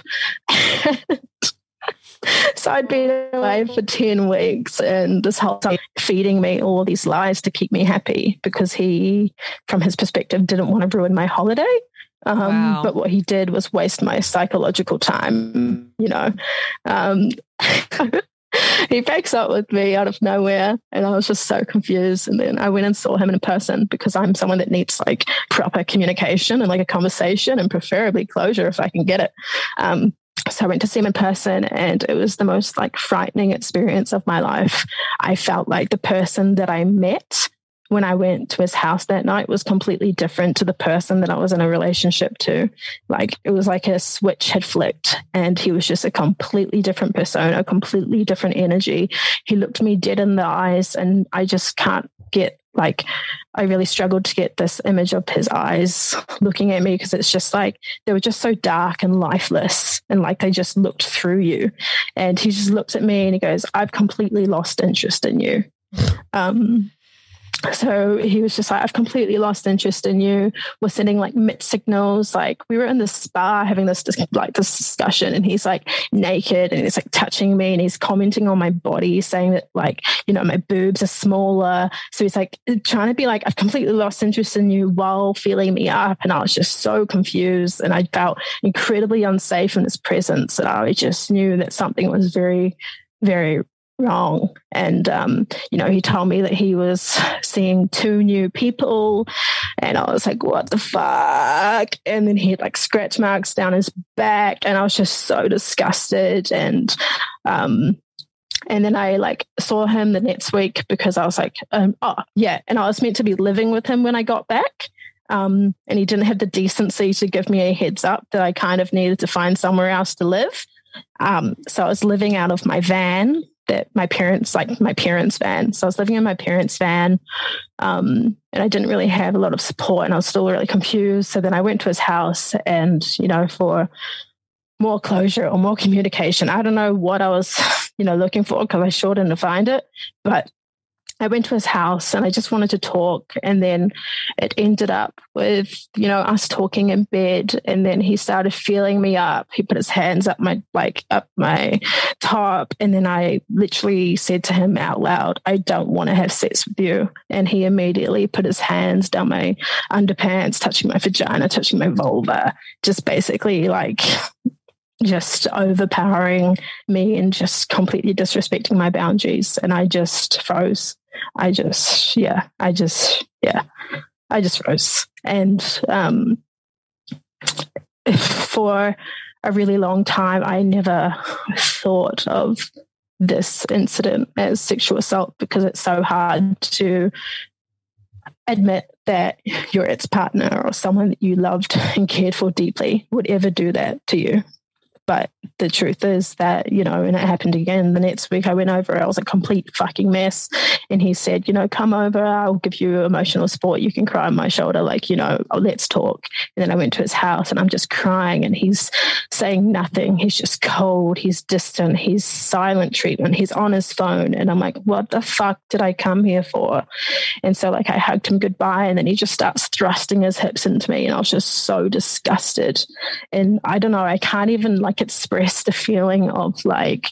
So I'd been away for ten weeks, and this whole time feeding me all these lies to keep me happy, because he, from his perspective, didn't want to ruin my holiday. Um, wow. But what he did was waste my psychological time, you know. Um, he breaks up with me out of nowhere, and I was just so confused. And then I went and saw him in person, because I'm someone that needs like proper communication and like a conversation, and preferably closure if I can get it. Um, So I went to see him in person, and it was the most like frightening experience of my life. I felt like the person that I met when I went to his house that night was completely different to the person that I was in a relationship to. Like it was like a switch had flipped, and he was just a completely different persona, a completely different energy. He looked me dead in the eyes, and I just can't get like, I really struggled to get this image of his eyes looking at me, because it's just like, they were just so dark and lifeless, and like they just looked through you. And he just looked at me and he goes, I've completely lost interest in you. Um, So he was just like, I've completely lost interest in you. We're sending like mixed signals. Like we were in the spa having this like this discussion, and he's like naked and he's like touching me, and he's commenting on my body, saying that like, you know, my boobs are smaller. So he's like trying to be like, I've completely lost interest in you, while feeling me up. And I was just so confused, and I felt incredibly unsafe in his presence. And I just knew that something was very, very wrong. And um you know, he told me that he was seeing two new people, and I was like, what the fuck? And then he had like scratch marks down his back, and I was just so disgusted. And um and then I like saw him the next week, because I was like, um, oh yeah, and I was meant to be living with him when I got back. Um, and he didn't have the decency to give me a heads up that I kind of needed to find somewhere else to live. Um, so I was living out of my van that my parents, like my parents' van. So I was living in my parents' van, um, and I didn't really have a lot of support, and I was still really confused. So then I went to his house, and, you know, for more closure or more communication, I don't know what I was, you know, looking for, because I sure didn't find it. But I went to his house and I just wanted to talk. And then it ended up with, you know, us talking in bed. And then he started feeling me up. He put his hands up my, like up my top. And then I literally said to him out loud, I don't want to have sex with you. And he immediately put his hands down my underpants, touching my vagina, touching my vulva, just basically like just overpowering me and just completely disrespecting my boundaries. And I just froze. I just, yeah, I just, yeah, I just froze. And um, for a really long time, I never thought of this incident as sexual assault because it's so hard to admit that your ex-partner or someone that you loved and cared for deeply would ever do that to you. But the truth is that, you know, and it happened again the next week I went over, I was a complete fucking mess. And he said, you know, come over, I'll give you emotional support. You can cry on my shoulder, like, you know, oh, let's talk. And then I went to his house and I'm just crying and he's saying nothing. He's just cold. He's distant. He's silent treatment. He's on his phone. And I'm like, what the fuck did I come here for? And so like I hugged him goodbye and then he just starts thrusting his hips into me. And I was just so disgusted. And I don't know, I can't even like express the feeling of like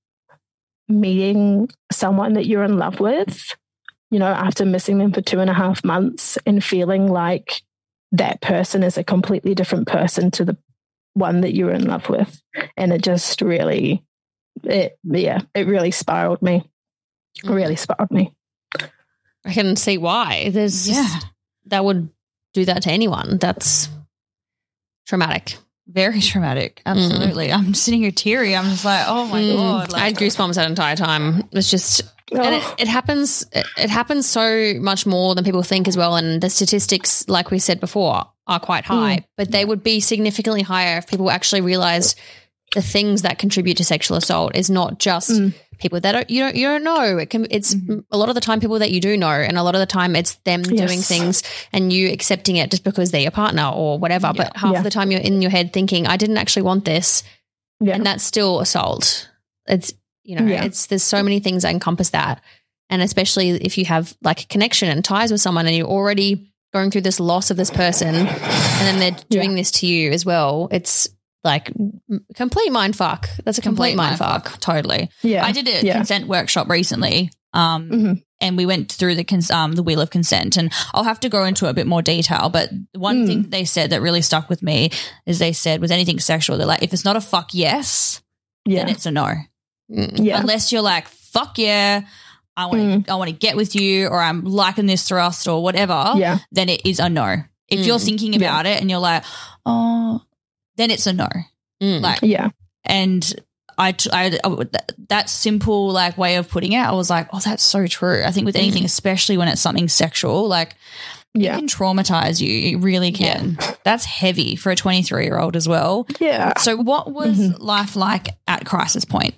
meeting someone that you're in love with, you know, after missing them for two and a half months and feeling like that person is a completely different person to the one that you were in love with. And it just really, it, yeah, it really spiraled me. It really spiraled me. I can see why. There's Yeah. just, that would do that to anyone. That's traumatic. Very traumatic. Absolutely. Mm. I'm sitting here teary. I'm just like, oh my Mm. God. Like, I had goosebumps that entire time. It's just, Oh. and it, it happens, it, it happens so much more than people think as well. And the statistics, like we said before, are quite high, Mm. but they would be significantly higher if people actually realize the things that contribute to sexual assault is not just Mm. people that don't, you don't, you don't know. It can, it's Mm-hmm. a lot of the time people that you do know. And a lot of the time it's them Yes. doing things and you accepting it just because they're your partner or whatever. Yeah. But half Yeah. of the time you're in your head thinking, I didn't actually want this. Yeah. And that's still assault. It's, you know, Yeah. it's, there's so many things that encompass that. And especially if you have like a connection and ties with someone and you're already going through this loss of this person and then they're doing Yeah. this to you as well. It's like m- complete mind fuck. That's a complete, mind fuck. Totally. Yeah. I did a Yeah. consent workshop recently. Um, Mhm. and we went through the cons- um, the wheel of consent, and I'll have to go into a bit more detail. But one Mm. thing they said that really stuck with me is they said with anything sexual, they're like, if it's not a fuck yes, Yeah. then it's a no. Mm. Yeah. Unless you're like, fuck yeah, I want to, Mm. I want to get with you, or I'm liking this thrust, or whatever. Yeah. Then it is a no. If Mm. you're thinking Yeah. about it and you're like, oh, then it's a no. Mm. Like, Yeah. and I, I, I that simple like way of putting it, I was like, oh, that's so true. I think with anything, especially when it's something sexual, like Yeah. it can traumatize you. It really can. That's heavy for a twenty-three year old as well. Yeah. So what was Mhm. life like at crisis point?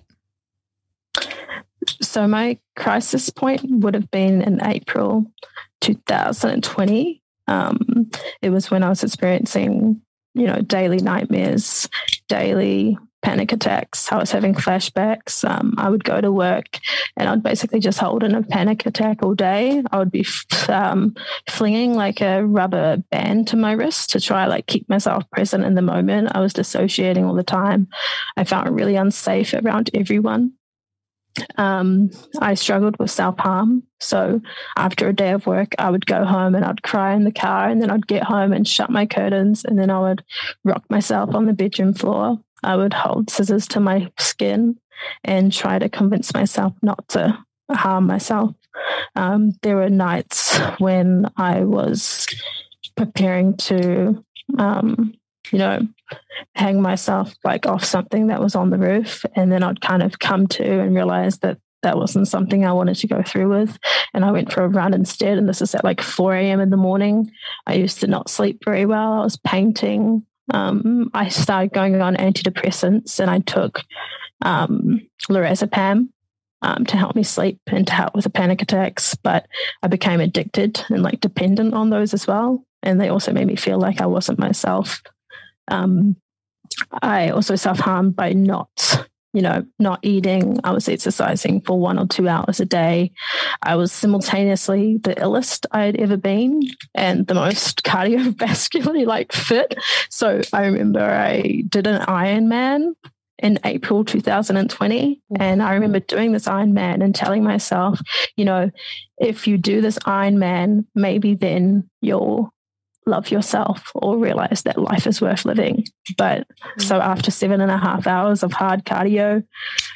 So my crisis point would have been in April two thousand twenty. Um, it was when I was experiencing, you know, daily nightmares, daily panic attacks. I was having flashbacks. Um, I would go to work and I'd basically just hold in a panic attack all day. I would be um, flinging like a rubber band to my wrist to try like keep myself present in the moment. I was dissociating all the time. I felt really unsafe around everyone. Um, I struggled with self-harm. So after a day of work, I would go home and I'd cry in the car, and then I'd get home and shut my curtains, and then I would rock myself on the bedroom floor. I would hold scissors to my skin and try to convince myself not to harm myself. Um, there were nights when I was preparing to, um, you know, hang myself like off something that was on the roof, and then I'd kind of come to and realize that that wasn't something I wanted to go through with, and I went for a run instead. And this is at like four a.m. in the morning. I used to not sleep very well. I was painting. Um, I started going on antidepressants, and I took um, lorazepam um, to help me sleep and to help with the panic attacks. But I became addicted and like dependent on those as well, and they also made me feel like I wasn't myself. Um, I also self-harmed by not you know, not eating. I was exercising for one or two hours a day. I was simultaneously the illest I had ever been and the most cardiovascularly like fit. So I remember I did an Ironman in April two thousand twenty. And I remember doing this Ironman and telling myself, you know, if you do this Ironman, maybe then you'll love yourself or realize that life is worth living. But so after seven and a half hours of hard cardio,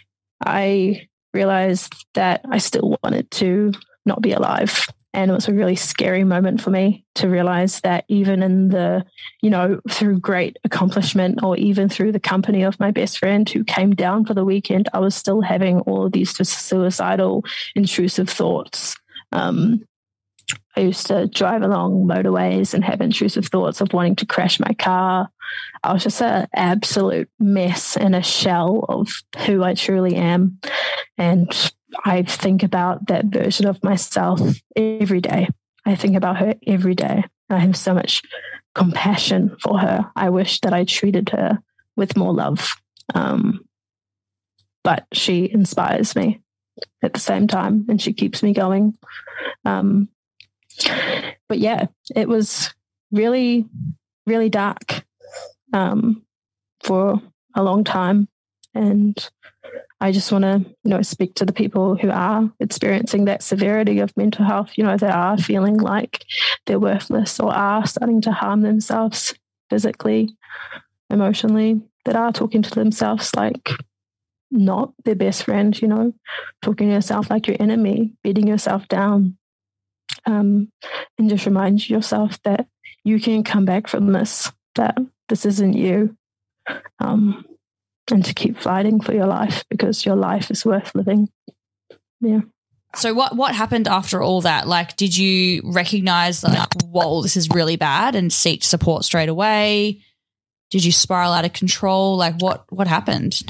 I realized that I still wanted to not be alive. And it was a really scary moment for me to realize that even in the, you know, through great accomplishment or even through the company of my best friend who came down for the weekend, I was still having all of these suicidal, intrusive thoughts. Um, I used to drive along motorways and have intrusive thoughts of wanting to crash my car. I was just an absolute mess and a shell of who I truly am. And I think about that version of myself every day. I think about her every day. I have so much compassion for her. I wish that I treated her with more love. Um, but she inspires me at the same time, and she keeps me going. Um, but yeah, it was really, really dark um, for a long time. And I just want to, you know, speak to the people who are experiencing that severity of mental health, you know, that are feeling like they're worthless or are starting to harm themselves physically, emotionally, that are talking to themselves like not their best friend, you know, talking to yourself like your enemy, beating yourself down. Um, and just remind yourself that you can come back from this, that this isn't you. Um, and to keep fighting for your life because your life is worth living. Yeah. So what what happened after all that? Like, did you recognize like, whoa, this is really bad and seek support straight away? Did you spiral out of control? Like what what happened?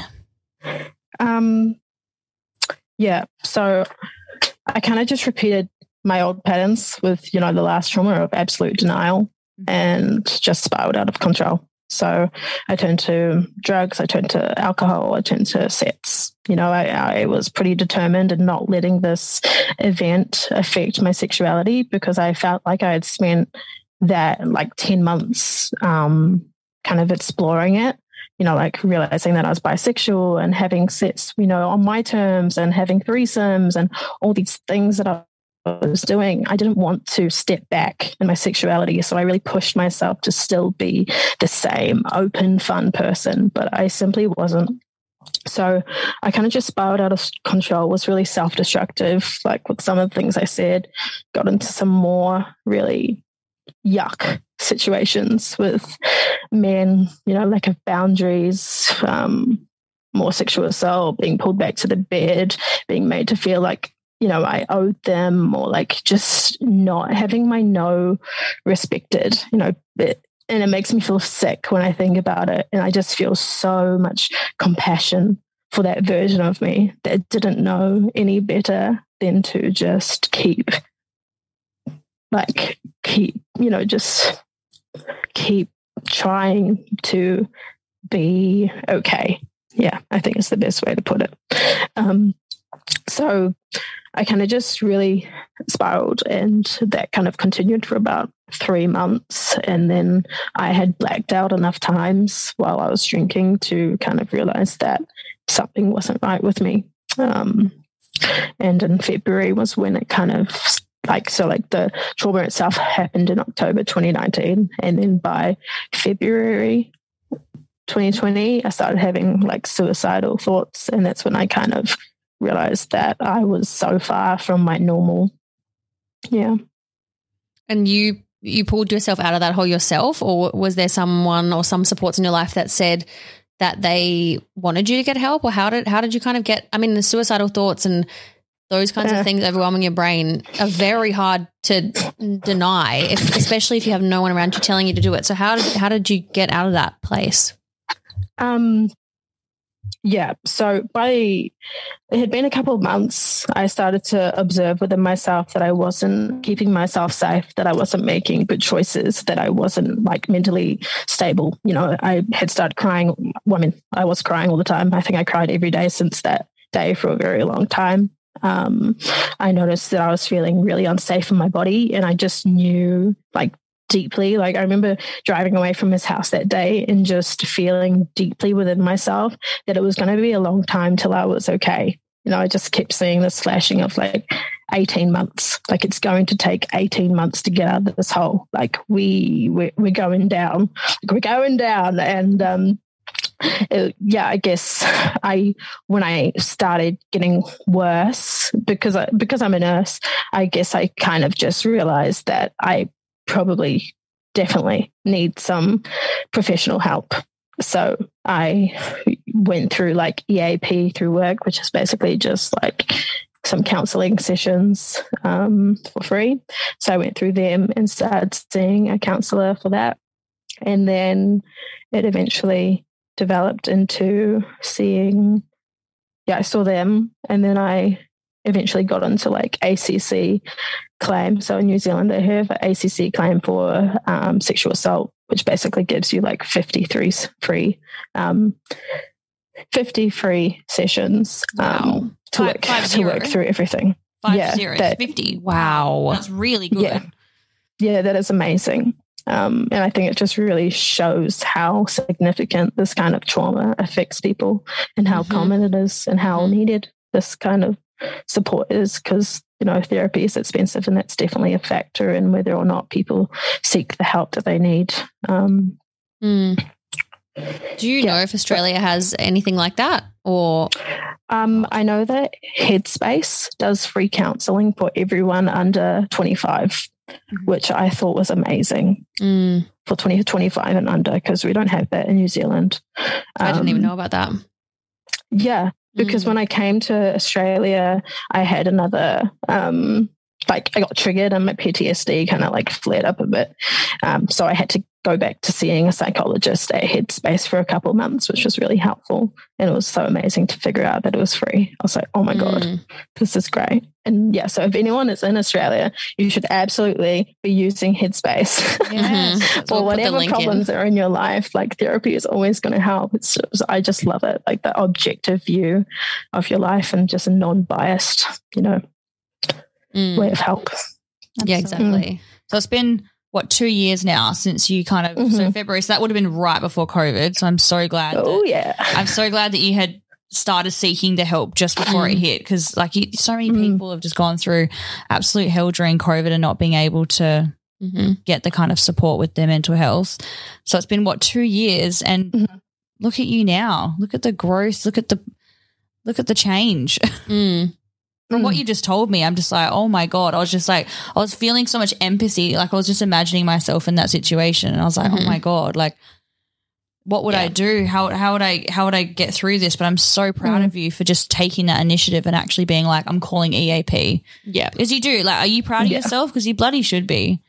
Um, yeah. So I kind of just repeated my old patterns with, you know, the last trauma of absolute denial and just spiraled out of control. So I turned to drugs, I turned to alcohol, I turned to sex. You know, I, I was pretty determined in not letting this event affect my sexuality because I felt like I had spent that like ten months um, kind of exploring it, you know, like realizing that I was bisexual and having sex, you know, on my terms and having threesomes and all these things that I was doing. I didn't want to step back in my sexuality. So I really pushed myself to still be the same open, fun person, but I simply wasn't. So I kind of just spiraled out of control, was really self-destructive, like with some of the things I said, got into some more really yuck situations with men, you know, lack of boundaries, um, more sexual assault, being pulled back to the bed, being made to feel like, you know, I owed them, or like just not having my no respected, you know, it, and it makes me feel sick when I think about it. And I just feel so much compassion for that version of me that didn't know any better than to just keep, like, keep, you know, just keep trying to be okay. Yeah, I think it's the best way to put it. Um, so I kind of just really spiraled, and that kind of continued for about three months. And then I had blacked out enough times while I was drinking to kind of realize that something wasn't right with me. Um, and in February was when it kind of like, so like the trauma itself happened in October twenty nineteen. And then by February twenty twenty, I started having like suicidal thoughts. And that's when I kind of realized that I was so far from my normal. Yeah. And you you pulled yourself out of that hole yourself, or was there someone or some supports in your life that said that they wanted you to get help, or how did how did you kind of get, I mean, the suicidal thoughts and those kinds yeah. of things overwhelming your brain are very hard to deny, if, especially if you have no one around you telling you to do it. So how did how did you get out of that place? Um Yeah. So by it had been a couple of months, I started to observe within myself that I wasn't keeping myself safe, that I wasn't making good choices, that I wasn't like mentally stable. You know, I had started crying. Well, I mean, I was crying all the time. I think I cried every day since that day for a very long time. Um, I noticed that I was feeling really unsafe in my body, and I just knew like deeply. Like I remember driving away from his house that day and just feeling deeply within myself that it was going to be a long time till I was okay. You know, I just kept seeing this flashing of like eighteen months. Like it's going to take eighteen months to get out of this hole. Like we we're, we're going down. Like we're going down. And um, it, yeah, I guess I when I started getting worse because I, because I'm a nurse, I guess I kind of just realized that I probably definitely need some professional help. So I went through like E A P through work, which is basically just like some counseling sessions um, for free. So I went through them and started seeing a counselor for that. And then it eventually developed into seeing, yeah, I saw them. And then I eventually got into like A C C claim. So in New Zealand, they have an A C C claim for um, sexual assault, which basically gives you like fifty-three free, um, fifty free sessions um, Wow. to, Five- work, five to zero. work through everything. Five Yeah, zeros, that- fifty. Wow. That's really good. Yeah. Yeah, that is amazing. Um, and I think it just really shows how significant this kind of trauma affects people and how Mhm. common it is and how Mhm. needed this kind of support is, because, you know, therapy is expensive and that's definitely a factor in whether or not people seek the help that they need. Um, Mm. Do you Yeah. know if Australia has anything like that, or um, I know that Headspace does free counselling for everyone under twenty-five, Mhm. which I thought was amazing. Mm. For twenty to twenty-five and under, because we don't have that in New Zealand. I didn't even Um, know about that. Yeah, because Mm. when I came to Australia, I had another, um, like I got triggered and my P T S D kind of like flared up a bit. Um, so I had to go back to seeing a psychologist at Headspace for a couple of months, which was really helpful. And it was so amazing to figure out that it was free. I was like, oh my God, Mm. this is great. And yeah, so if anyone is in Australia, you should absolutely be using Headspace. Yes. Mhm. That's For We'll put the whatever link in. problems are in your life, like therapy is always going to help. It's just, I just love it, like the objective view of your life and just a non-biased, you know, Mm. way of help. Yeah, Absolutely. exactly. So it's been what two years now since you kind of so Mhm. February. So that would have been right before COVID. So I'm so glad. Oh that, yeah, I'm so glad that you had started seeking the help just before Mm. it hit, because like you, so many Mm. people have just gone through absolute hell during COVID and not being able to hmm get the kind of support with their mental health. So it's been what two years, and Mhm. look at you now. Look at the growth. Look at the look at the change. Mm. From what Mm. you just told me, I'm just like, oh my God. I was just like, I was feeling so much empathy. Like I was just imagining myself in that situation. And I was like, Mhm. oh my God, like what would I Yeah. do? How how would I how would I get through this? But I'm so proud Mm. of you for just taking that initiative and actually being like, I'm calling E A P. Yeah. Because you do. Like, are you proud of Yeah. yourself? Because you bloody should be.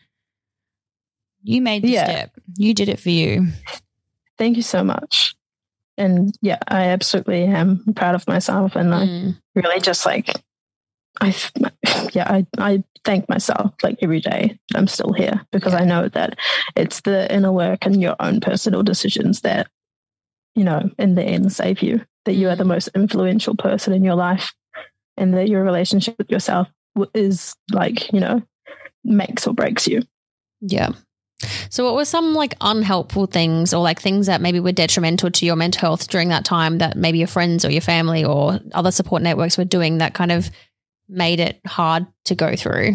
You made the Yeah. step. You did it for you. Thank you so much. And yeah, I absolutely am proud of myself, and I Mm. really just like, I yeah, I I thank myself like every day that I'm still here, because I know that it's the inner work and your own personal decisions that, you know, in the end save you. That you are the most influential person in your life, and that your relationship with yourself w- is like, you know, makes or breaks you. Yeah. So what were some like unhelpful things, or like things that maybe were detrimental to your mental health during that time that maybe your friends or your family or other support networks were doing that kind of made it hard to go through?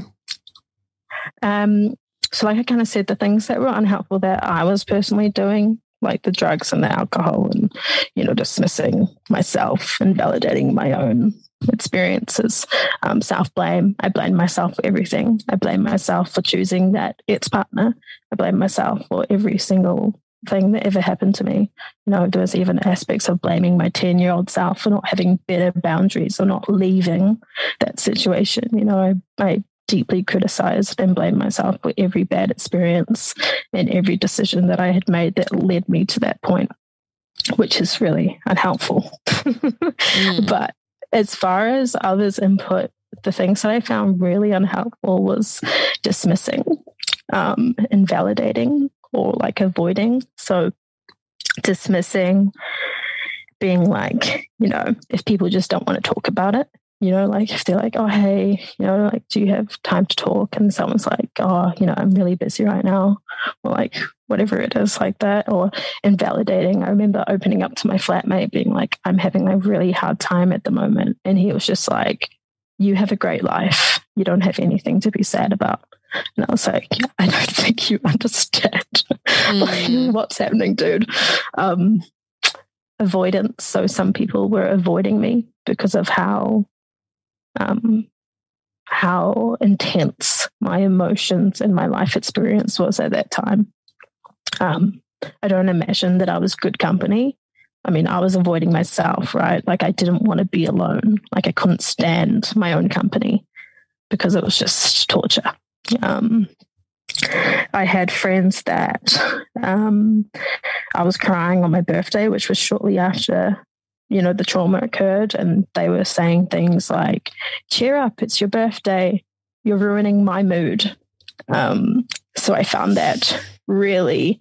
Um, so like I kind of said, the things that were unhelpful that I was personally doing, like the drugs and the alcohol, and, you know, dismissing myself and validating my own experiences, um, self-blame. I blame myself for everything. I blame myself for choosing that ex partner. I blame myself for every single thing that ever happened to me. You know, there was even aspects of blaming my ten-year-old self for not having better boundaries or not leaving that situation. You know, I, I deeply criticized and blamed myself for every bad experience and every decision that I had made that led me to that point, which is really unhelpful. mm. But as far as others' input, the things that I found really unhelpful was dismissing, um, invalidating, or like avoiding. So dismissing, being like, you know, if people just don't want to talk about it, you know, like if they're like, oh, hey, you know, like, do you have time to talk? And someone's like, oh, you know, I'm really busy right now, or like whatever it is like that, or invalidating. I remember opening up to my flatmate being like, I'm having a really hard time at the moment. And he was just like, you have a great life. You don't have anything to be sad about. And I was like, I don't think you understand mm. like, what's happening, dude. Um, avoidance. So some people were avoiding me because of how um, how intense my emotions and my life experience was at that time. Um, I don't imagine that I was good company. I mean, I was avoiding myself, right? Like I didn't want to be alone. Like I couldn't stand my own company because it was just torture. Um, I had friends that um, I was crying on my birthday, which was shortly after, you know, the trauma occurred. And they were saying things like, cheer up, it's your birthday. You're ruining my mood. Um, so I found that really,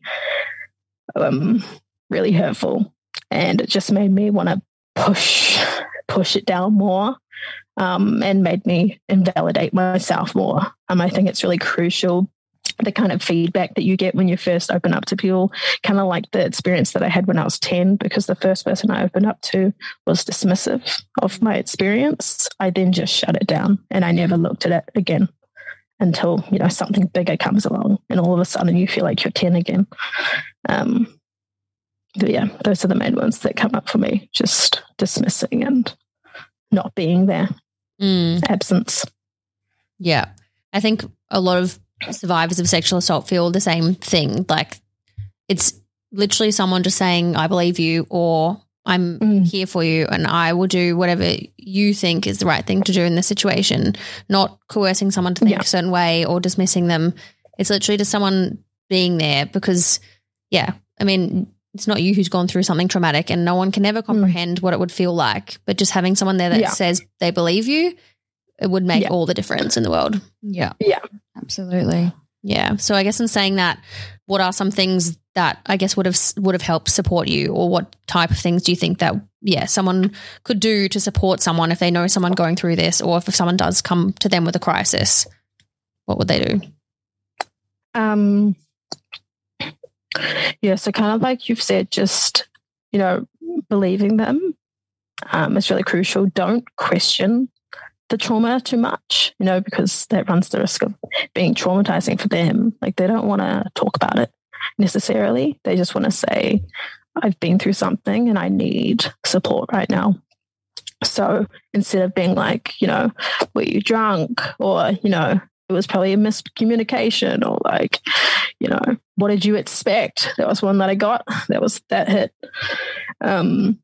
um, really hurtful. And it just made me want to push, push it down more. Um, and made me invalidate myself more. Um, I think it's really crucial, the kind of feedback that you get when you first open up to people, kind of like the experience that I had when I was ten, because the first person I opened up to was dismissive of my experience. I then just shut it down and I never looked at it again until, you know, something bigger comes along and all of a sudden you feel like you're ten again. Um, but yeah, those are the main ones that come up for me, just dismissing and not being there. Mm. Absence. Yeah. I think a lot of survivors of sexual assault feel the same thing. Like it's literally someone just saying, I believe you, or I'm mm. here for you and I will do whatever you think is the right thing to do in this situation, not coercing someone to think yeah. a certain way or dismissing them. It's literally just someone being there because, yeah, I mean, it's not you who's gone through something traumatic and no one can ever comprehend mm. what it would feel like. But just having someone there that yeah. says they believe you, it would make yeah. all the difference in the world. Yeah. Yeah. Absolutely. Yeah. So I guess in saying that, what are some things that I guess would have would have helped support you, or what type of things do you think that, yeah, someone could do to support someone if they know someone going through this, or if someone does come to them with a crisis, what would they do? Um. Yeah, so kind of like you've said, just, you know, believing them um, is really crucial. Don't question the trauma too much, you know, because that runs the risk of being traumatizing for them. Like they don't want to talk about it necessarily. They just want to say, I've been through something and I need support right now. So instead of being like, you know, were you drunk? Or, you know, it was probably a miscommunication, or like, you know, what did you expect? That was one that I got. That was that hit. Um,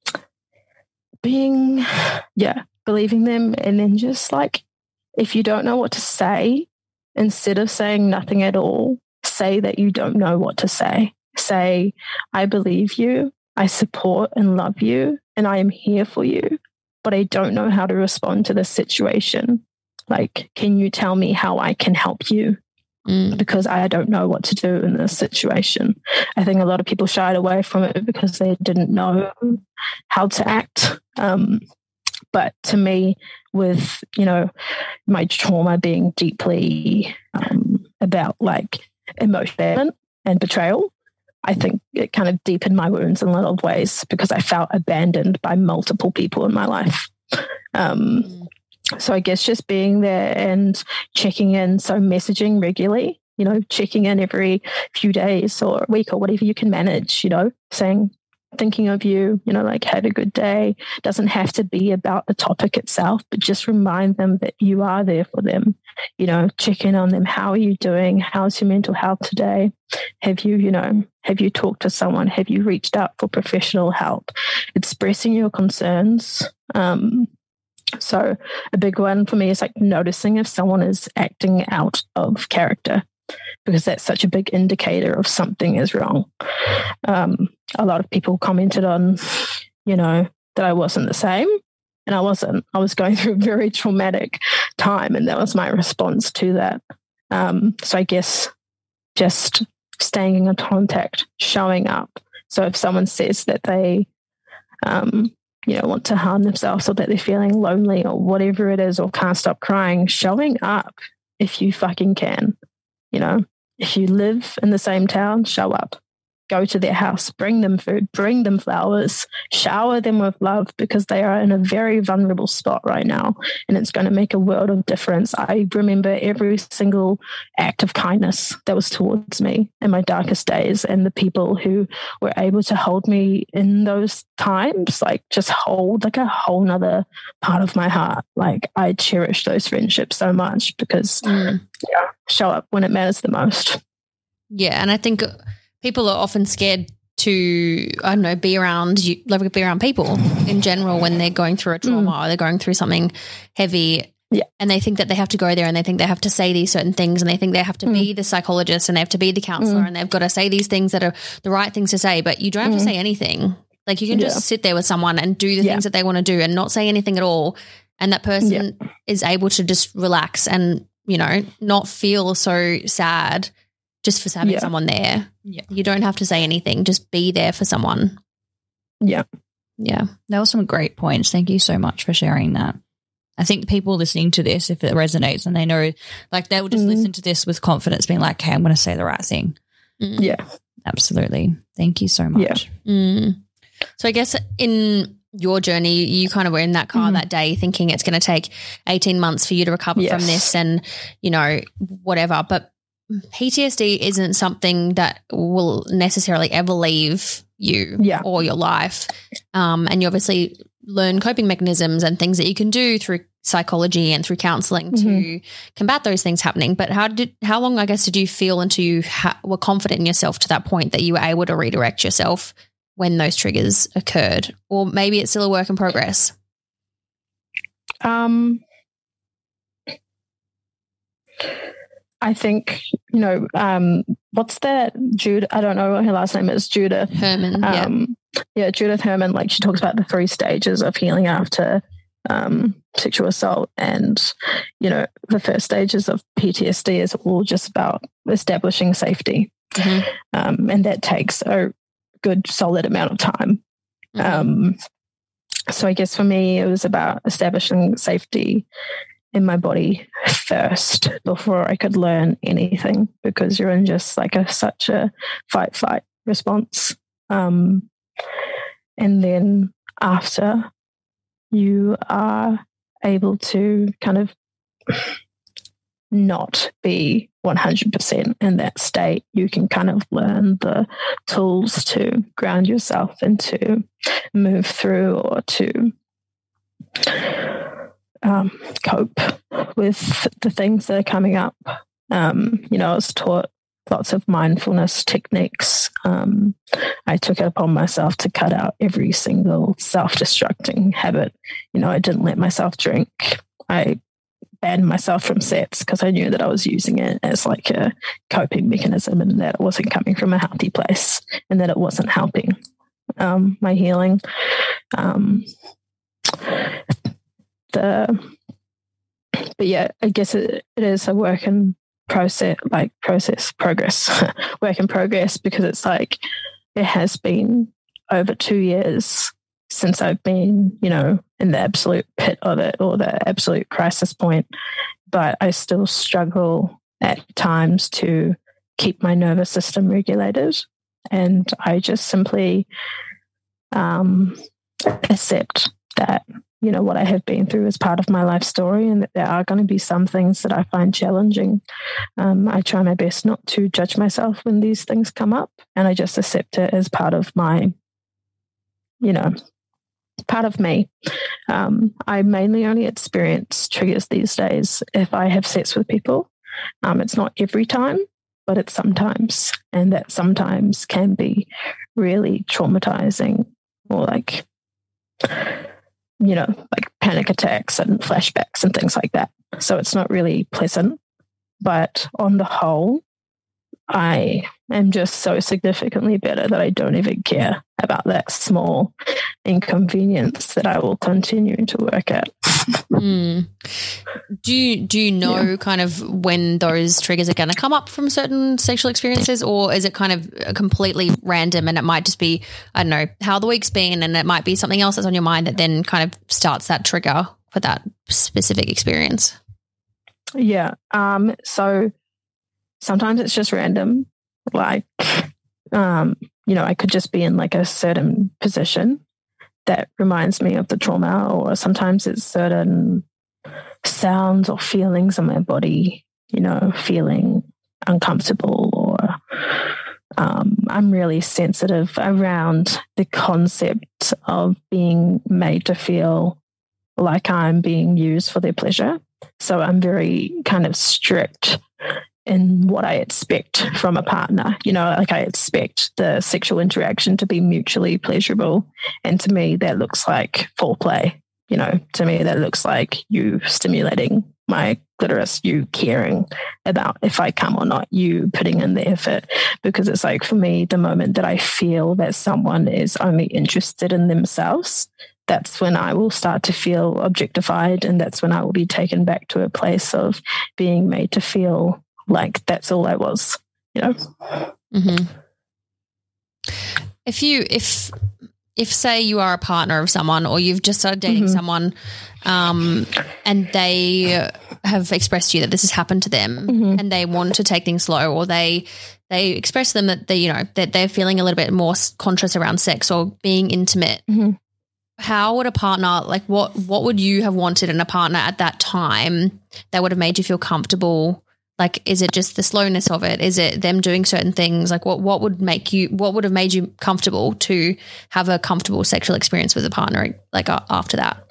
being, yeah, believing them, and then just like, if you don't know what to say, instead of saying nothing at all, say that you don't know what to say. Say, I believe you, I support and love you, and I am here for you, but I don't know how to respond to this situation. Like, can you tell me how I can help you? Mm. Because I don't know what to do in this situation. I think a lot of people shied away from it because they didn't know how to act. Um, but to me, with, you know, my trauma being deeply um, about like emotion and betrayal, I think it kind of deepened my wounds in a lot of ways because I felt abandoned by multiple people in my life. Um, mm. So I guess just being there and checking in, so messaging regularly, you know, checking in every few days or a week or whatever you can manage, you know, saying, thinking of you, you know, like, have a good day. Doesn't have to be about the topic itself, but just remind them that you are there for them. You know, check in on them. How are you doing? How's your mental health today? Have you, you know, have you talked to someone? Have you reached out for professional help? Expressing your concerns. Um, So a big one for me is like noticing if someone is acting out of character, because that's such a big indicator of something is wrong. Um, a lot of people commented on, you know, that I wasn't the same. And I wasn't. I was going through a very traumatic time, and that was my response to that. Um, so I guess just staying in contact, showing up. So if someone says that they, um, you know, want to harm themselves, or that they're feeling lonely or whatever it is, or can't stop crying, showing up if you fucking can. You know, if you live in the same town, show up. Go to their house, bring them food, bring them flowers, shower them with love, because they are in a very vulnerable spot right now, and it's going to make a world of difference. I remember every single act of kindness that was towards me in my darkest days, and the people who were able to hold me in those times, like just hold like a whole nother part of my heart. Like I cherish those friendships so much, because mm. yeah, show up when it matters the most. Yeah, and I think people are often scared to, I don't know, be around you, like be around people in general when they're going through a trauma mm. or they're going through something heavy. Yeah. And they think that they have to go there, and they think they have to say these certain things, and they think they have to mm. be the psychologist, and they have to be the counselor, mm. and they've got to say these things that are the right things to say, but you don't have mm. to say anything. Like you can just yeah. sit there with someone and do the yeah. things that they want to do and not say anything at all. And that person yeah. is able to just relax and, you know, not feel so sad just for having yeah. someone there. Yeah. You don't have to say anything. Just be there for someone. Yeah. Yeah. That was some great points. Thank you so much for sharing that. I think people listening to this, if it resonates and they know, like they will just mm. listen to this with confidence, being like, okay, I'm going to say the right thing. Mm. Yeah. Absolutely. Thank you so much. Yeah. Mm. So I guess in your journey, you kind of were in that car mm. that day thinking it's going to take eighteen months for you to recover yes. from this and, you know, whatever. But P T S D isn't something that will necessarily ever leave you yeah. or your life. Um, and you obviously learn coping mechanisms and things that you can do through psychology and through counseling mm-hmm. to combat those things happening. But how did, how long, I guess, did you feel until you ha- were confident in yourself to that point that you were able to redirect yourself when those triggers occurred? Or maybe it's still a work in progress? Um. I think, you know, um, what's that? Jude, I don't know what her last name is, Judith Herman. Um, yeah. yeah, Judith Herman. Like she talks about the three stages of healing after um, sexual assault, and you know, the first stages of P T S D is all just about establishing safety, mm-hmm. um, and that takes a good solid amount of time. Mm-hmm. Um, so I guess for me, it was about establishing safety in my body first before I could learn anything, because you're in just like a such a fight flight response. Um, and then after you are able to kind of not be one hundred percent in that state, you can kind of learn the tools to ground yourself and to move through, or to Um, cope with the things that are coming up. Um, you know, I was taught lots of mindfulness techniques. Um, I took it upon myself to cut out every single self-destructing habit. You know, I didn't let myself drink. I banned myself from sets because I knew that I was using it as like a coping mechanism, and that it wasn't coming from a healthy place, and that it wasn't helping um, my healing. Um, The, but yeah, I guess it, it is a work in process, like process, progress, work in progress, because it's like it has been over two years since I've been, you know, in the absolute pit of it, or the absolute crisis point, but I still struggle at times to keep my nervous system regulated. And I just simply um, accept that, you know, what I have been through is part of my life story, and that there are going to be some things that I find challenging. Um, I try my best not to judge myself when these things come up, and I just accept it as part of my, you know, part of me. Um, I mainly only experience triggers these days if I have sex with people. Um, it's not every time, but it's sometimes, and that sometimes can be really traumatizing, or like, you know, like panic attacks and flashbacks and things like that. So it's not really pleasant. But on the whole, I am just so significantly better that I don't even care about that small inconvenience that I will continue to work at. Mm. Do you do you know Yeah. kind of when those triggers are going to come up from certain sexual experiences, or is it kind of completely random and it might just be, I don't know, how the week's been, and it might be something else that's on your mind that then kind of starts that trigger for that specific experience? Yeah. Um, so sometimes it's just random. Like, um, you know, I could just be in like a certain position that reminds me of the trauma, or sometimes it's certain sounds or feelings in my body, you know, feeling uncomfortable, or um, I'm really sensitive around the concept of being made to feel like I'm being used for their pleasure. So I'm very kind of strict in what I expect from a partner. You know, like I expect the sexual interaction to be mutually pleasurable. And to me, that looks like foreplay. You know, to me, that looks like you stimulating my clitoris, you caring about if I come or not, you putting in the effort. Because it's like, for me, the moment that I feel that someone is only interested in themselves, that's when I will start to feel objectified. And that's when I will be taken back to a place of being made to feel like that's all I was, you know? Mm-hmm. If you, if, if say you are a partner of someone, or you've just started dating Mm-hmm. someone, um, and they have expressed to you that this has happened to them, Mm-hmm. and they want to take things slow, or they, they express to them that they, you know, that they're feeling a little bit more conscious around sex or being intimate. Mm-hmm. How would a partner, like what, what would you have wanted in a partner at that time that would have made you feel comfortable? Like, is it just the slowness of it? Is it them doing certain things? Like what, what would make you, what would have made you comfortable to have a comfortable sexual experience with a partner, like uh, after that?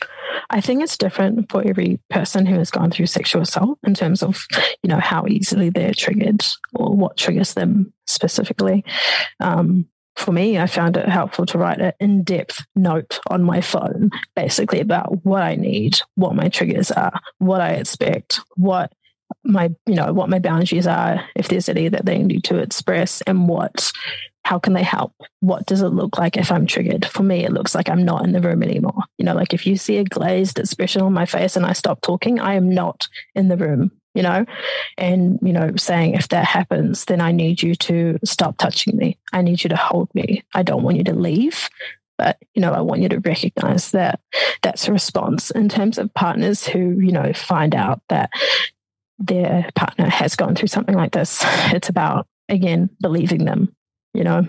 I think it's different for every person who has gone through sexual assault in terms of, you know, how easily they're triggered or what triggers them specifically. Um, For me, I found it helpful to write an in-depth note on my phone, basically about what I need, what my triggers are, what I expect, what my, you know, what my boundaries are, if there's any that they need to express, and what, how can they help? What does it look like if I'm triggered? For me, it looks like I'm not in the room anymore. You know, like if you see a glazed expression on my face and I stop talking, I am not in the room. You know, and, you know, saying if that happens, then I need you to stop touching me. I need you to hold me. I don't want you to leave, but, you know, I want you to recognize that that's a response. In terms of partners who, you know, find out that their partner has gone through something like this, it's about, again, believing them, you know,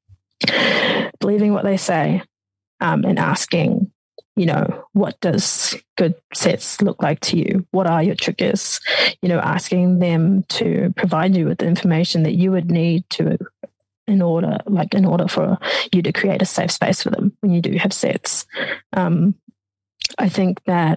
believing what they say, um, and asking, you know, what does good sex look like to you? What are your triggers? You know, asking them to provide you with the information that you would need to, in order, like in order for you to create a safe space for them when you do have sex. Um, I think that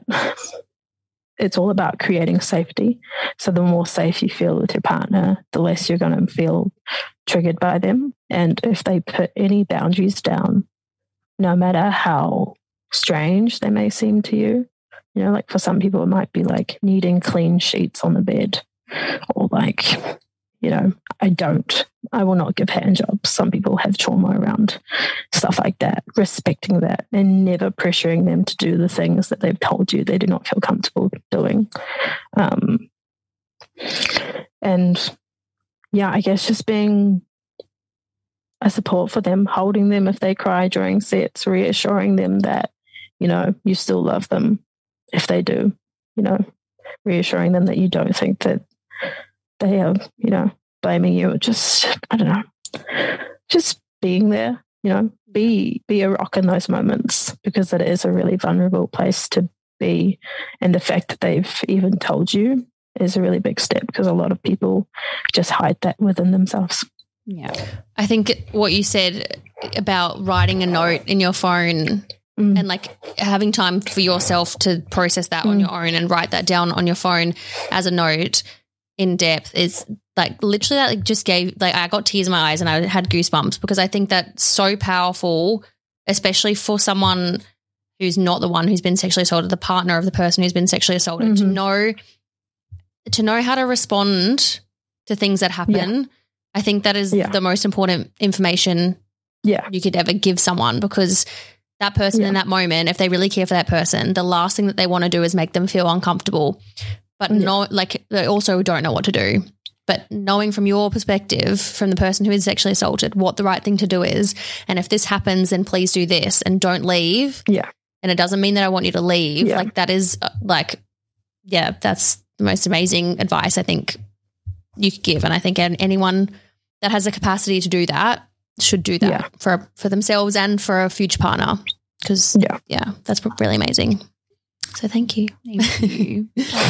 it's all about creating safety. So the more safe you feel with your partner, the less you're going to feel triggered by them. And if they put any boundaries down, no matter how strange they may seem to you, you know, like for some people it might be like needing clean sheets on the bed, or like, you know, I don't, I will not give hand jobs. Some people have trauma around stuff like that, respecting that and never pressuring them to do the things that they've told you they do not feel comfortable doing. Um, and yeah, I guess just being a support for them, holding them if they cry during sets, reassuring them that, you know, you still love them if they do, you know, reassuring them that you don't think that they are, you know, blaming you, or just, I don't know, just being there, you know, be, be a rock in those moments, because it is a really vulnerable place to be. And the fact that they've even told you is a really big step, because a lot of people just hide that within themselves. Yeah. I think what you said about writing a note in your phone, mm. and like having time for yourself to process that mm. on your own and write that down on your phone as a note in depth is like literally that like just gave, like I got tears in my eyes and I had goosebumps, because I think that's so powerful, especially for someone who's not the one who's been sexually assaulted, the partner of the person who's been sexually assaulted, mm-hmm. to know to know how to respond to things that happen. Yeah. I think that is yeah. the most important information yeah. you could ever give someone, because that person Yeah. in that moment, if they really care for that person, the last thing that they want to do is make them feel uncomfortable. But Yeah. no, like they also don't know what to do. But knowing from your perspective, from the person who is sexually assaulted, what the right thing to do is, and if this happens, then please do this and don't leave. Yeah. And it doesn't mean that I want you to leave. Yeah. Like that is uh, like, yeah, that's the most amazing advice I think you could give. And I think an- anyone that has the capacity to do that should do that Yeah. for for themselves and for a future partner. Because Yeah. yeah, that's really amazing. So thank you. Thank you.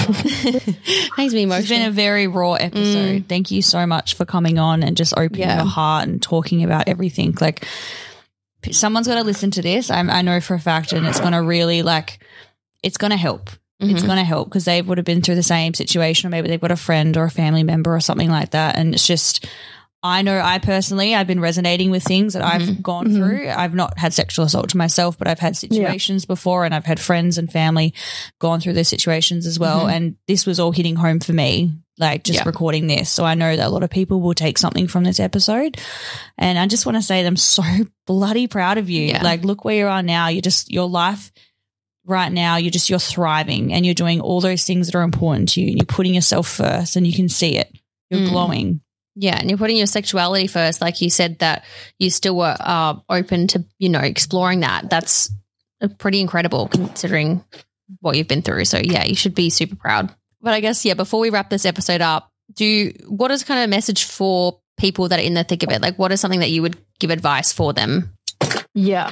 Makes me emotional. It's been a very raw episode. Mm. Thank you so much for coming on and just opening Yeah. your heart and talking about everything. Like, p- someone's got to listen to this. I, I know for a fact, and it's going to really like, it's going to help. It's Mhm. going to help because they would have been through the same situation, or maybe they've got a friend or a family member or something like that. And it's just, I know I personally, I've been resonating with things that I've Mhm. gone Mhm. through. I've not had sexual assault to myself, but I've had situations before, and I've had friends and family gone through those situations as well. Mhm. And this was all hitting home for me, like just Yeah. recording this. So I know that a lot of people will take something from this episode. And I just want to say that I'm so bloody proud of you. Yeah. Like, look where you are now. You're just, your life right now, you're just, you're thriving and you're doing all those things that are important to you. And you're putting yourself first and you can see it. You're Mm. glowing. Yeah, and you're putting your sexuality first. Like you said that you still were uh, open to, you know, exploring that. That's uh, pretty incredible considering what you've been through. So, yeah, you should be super proud. But I guess, yeah, before we wrap this episode up, do you, what is kind of a message for people that are in the thick of it? Like, what is something that you would give advice for them? Yeah.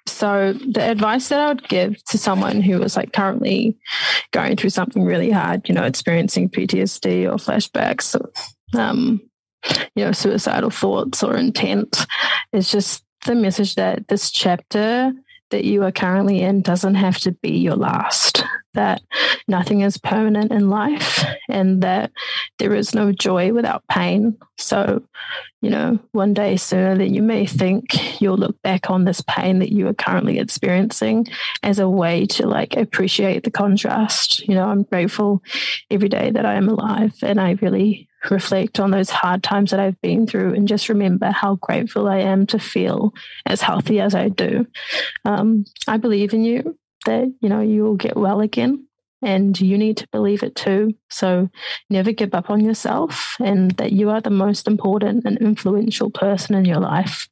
So the advice that I would give to someone who was like currently going through something really hard, you know, experiencing P T S D or flashbacks, or, um, you know, suicidal thoughts or intent, is just the message that this chapter that you are currently in doesn't have to be your last, that nothing is permanent in life and that there is no joy without pain. So, you know, one day sooner than you may think, you'll look back on this pain that you are currently experiencing as a way to like appreciate the contrast. You know, I'm grateful every day that I am alive, and I really reflect on those hard times that I've been through and just remember how grateful I am to feel as healthy as I do. Um, I believe in you, that, you know, you will get well again, and you need to believe it too. So never give up on yourself, and that you are the most important and influential person in your life.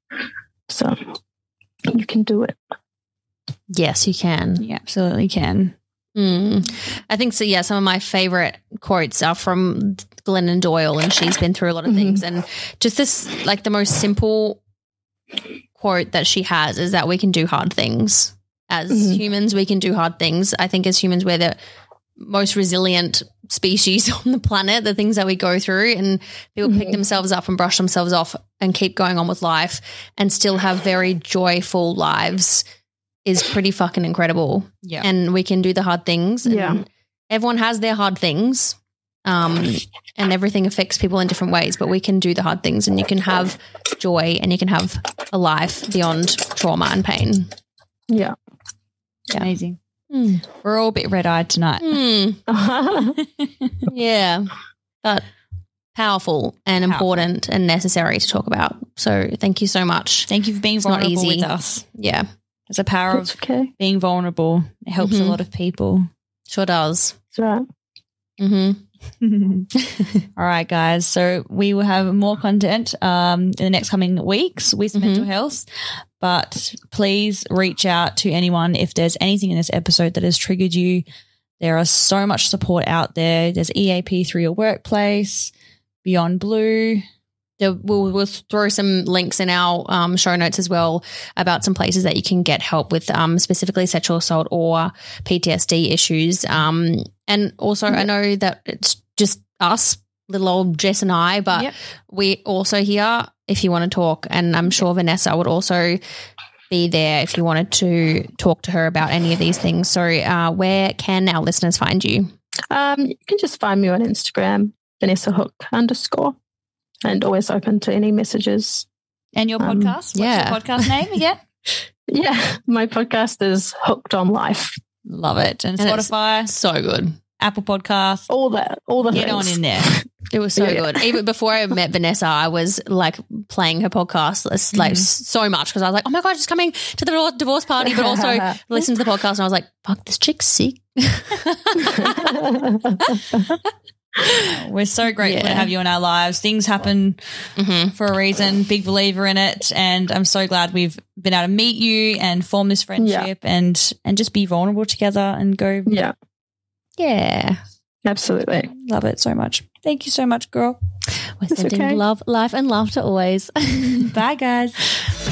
So you can do it. Yes, you can. You absolutely can. Mm. I think so. Yeah, some of my favorite quotes are from Glennon Doyle, and she's been through a lot of Mhm. things. And just this, like the most simple quote that she has is that we can do hard things. As Mhm. humans, we can do hard things. I think as humans, we're the most resilient species on the planet, the things that we go through, and people pick Mhm. themselves up and brush themselves off and keep going on with life and still have very joyful lives is pretty fucking incredible. Yeah. And we can do the hard things. And Yeah. everyone has their hard things. Um, and everything affects people in different ways, but we can do the hard things, and you can have joy and you can have a life beyond trauma and pain. Yeah. Yeah. Amazing. Mm. We're all a bit red-eyed tonight. Mm. Yeah. But powerful and Powerful. important and necessary to talk about. So thank you so much. Thank you for being It's not vulnerable easy. with us. Yeah, It's a power That's of okay. being vulnerable. It helps Mhm. a lot of people. sure does. That's right. Mm-hmm. All right, guys. So we will have more content um, in the next coming weeks with Mhm. mental health. But please reach out to anyone if there's anything in this episode that has triggered you. There are so much support out there. There's E A P through your workplace, Beyond Blue. We'll, we'll throw some links in our um, show notes as well about some places that you can get help with um, specifically sexual assault or P T S D issues. Um, and also, I know that it's just us, little old Jess and I, but Yep. we also here if you want to talk. And I'm sure Vanessa would also be there if you wanted to talk to her about any of these things. So uh, where can our listeners find you? Um, you can just find me on Instagram, Vanessa Hook underscore, and always open to any messages. And your Um, podcast? What's yeah. your podcast name again? Yeah, my podcast is Hooked on Life. Love it. And, And it's- Spotify. So good. Apple Podcasts. All that, all the Get things. on in there. It was so Yeah. good. Even before I met Vanessa, I was like playing her podcast list, like so much because I was like, oh my God, she's coming to the divor- divorce party, but also listen to the podcast. And I was like, fuck, this chick's sick. We're so grateful to Yeah. have you in our lives. Things happen Mm-hmm. for a reason. Big believer in it, and I'm so glad we've been able to meet you and form this friendship and and just be vulnerable together and go. Yeah, Yeah. absolutely. Love it so much. Thank you so much, girl. We're It's sending okay. love, life, and laughter always. Bye, guys.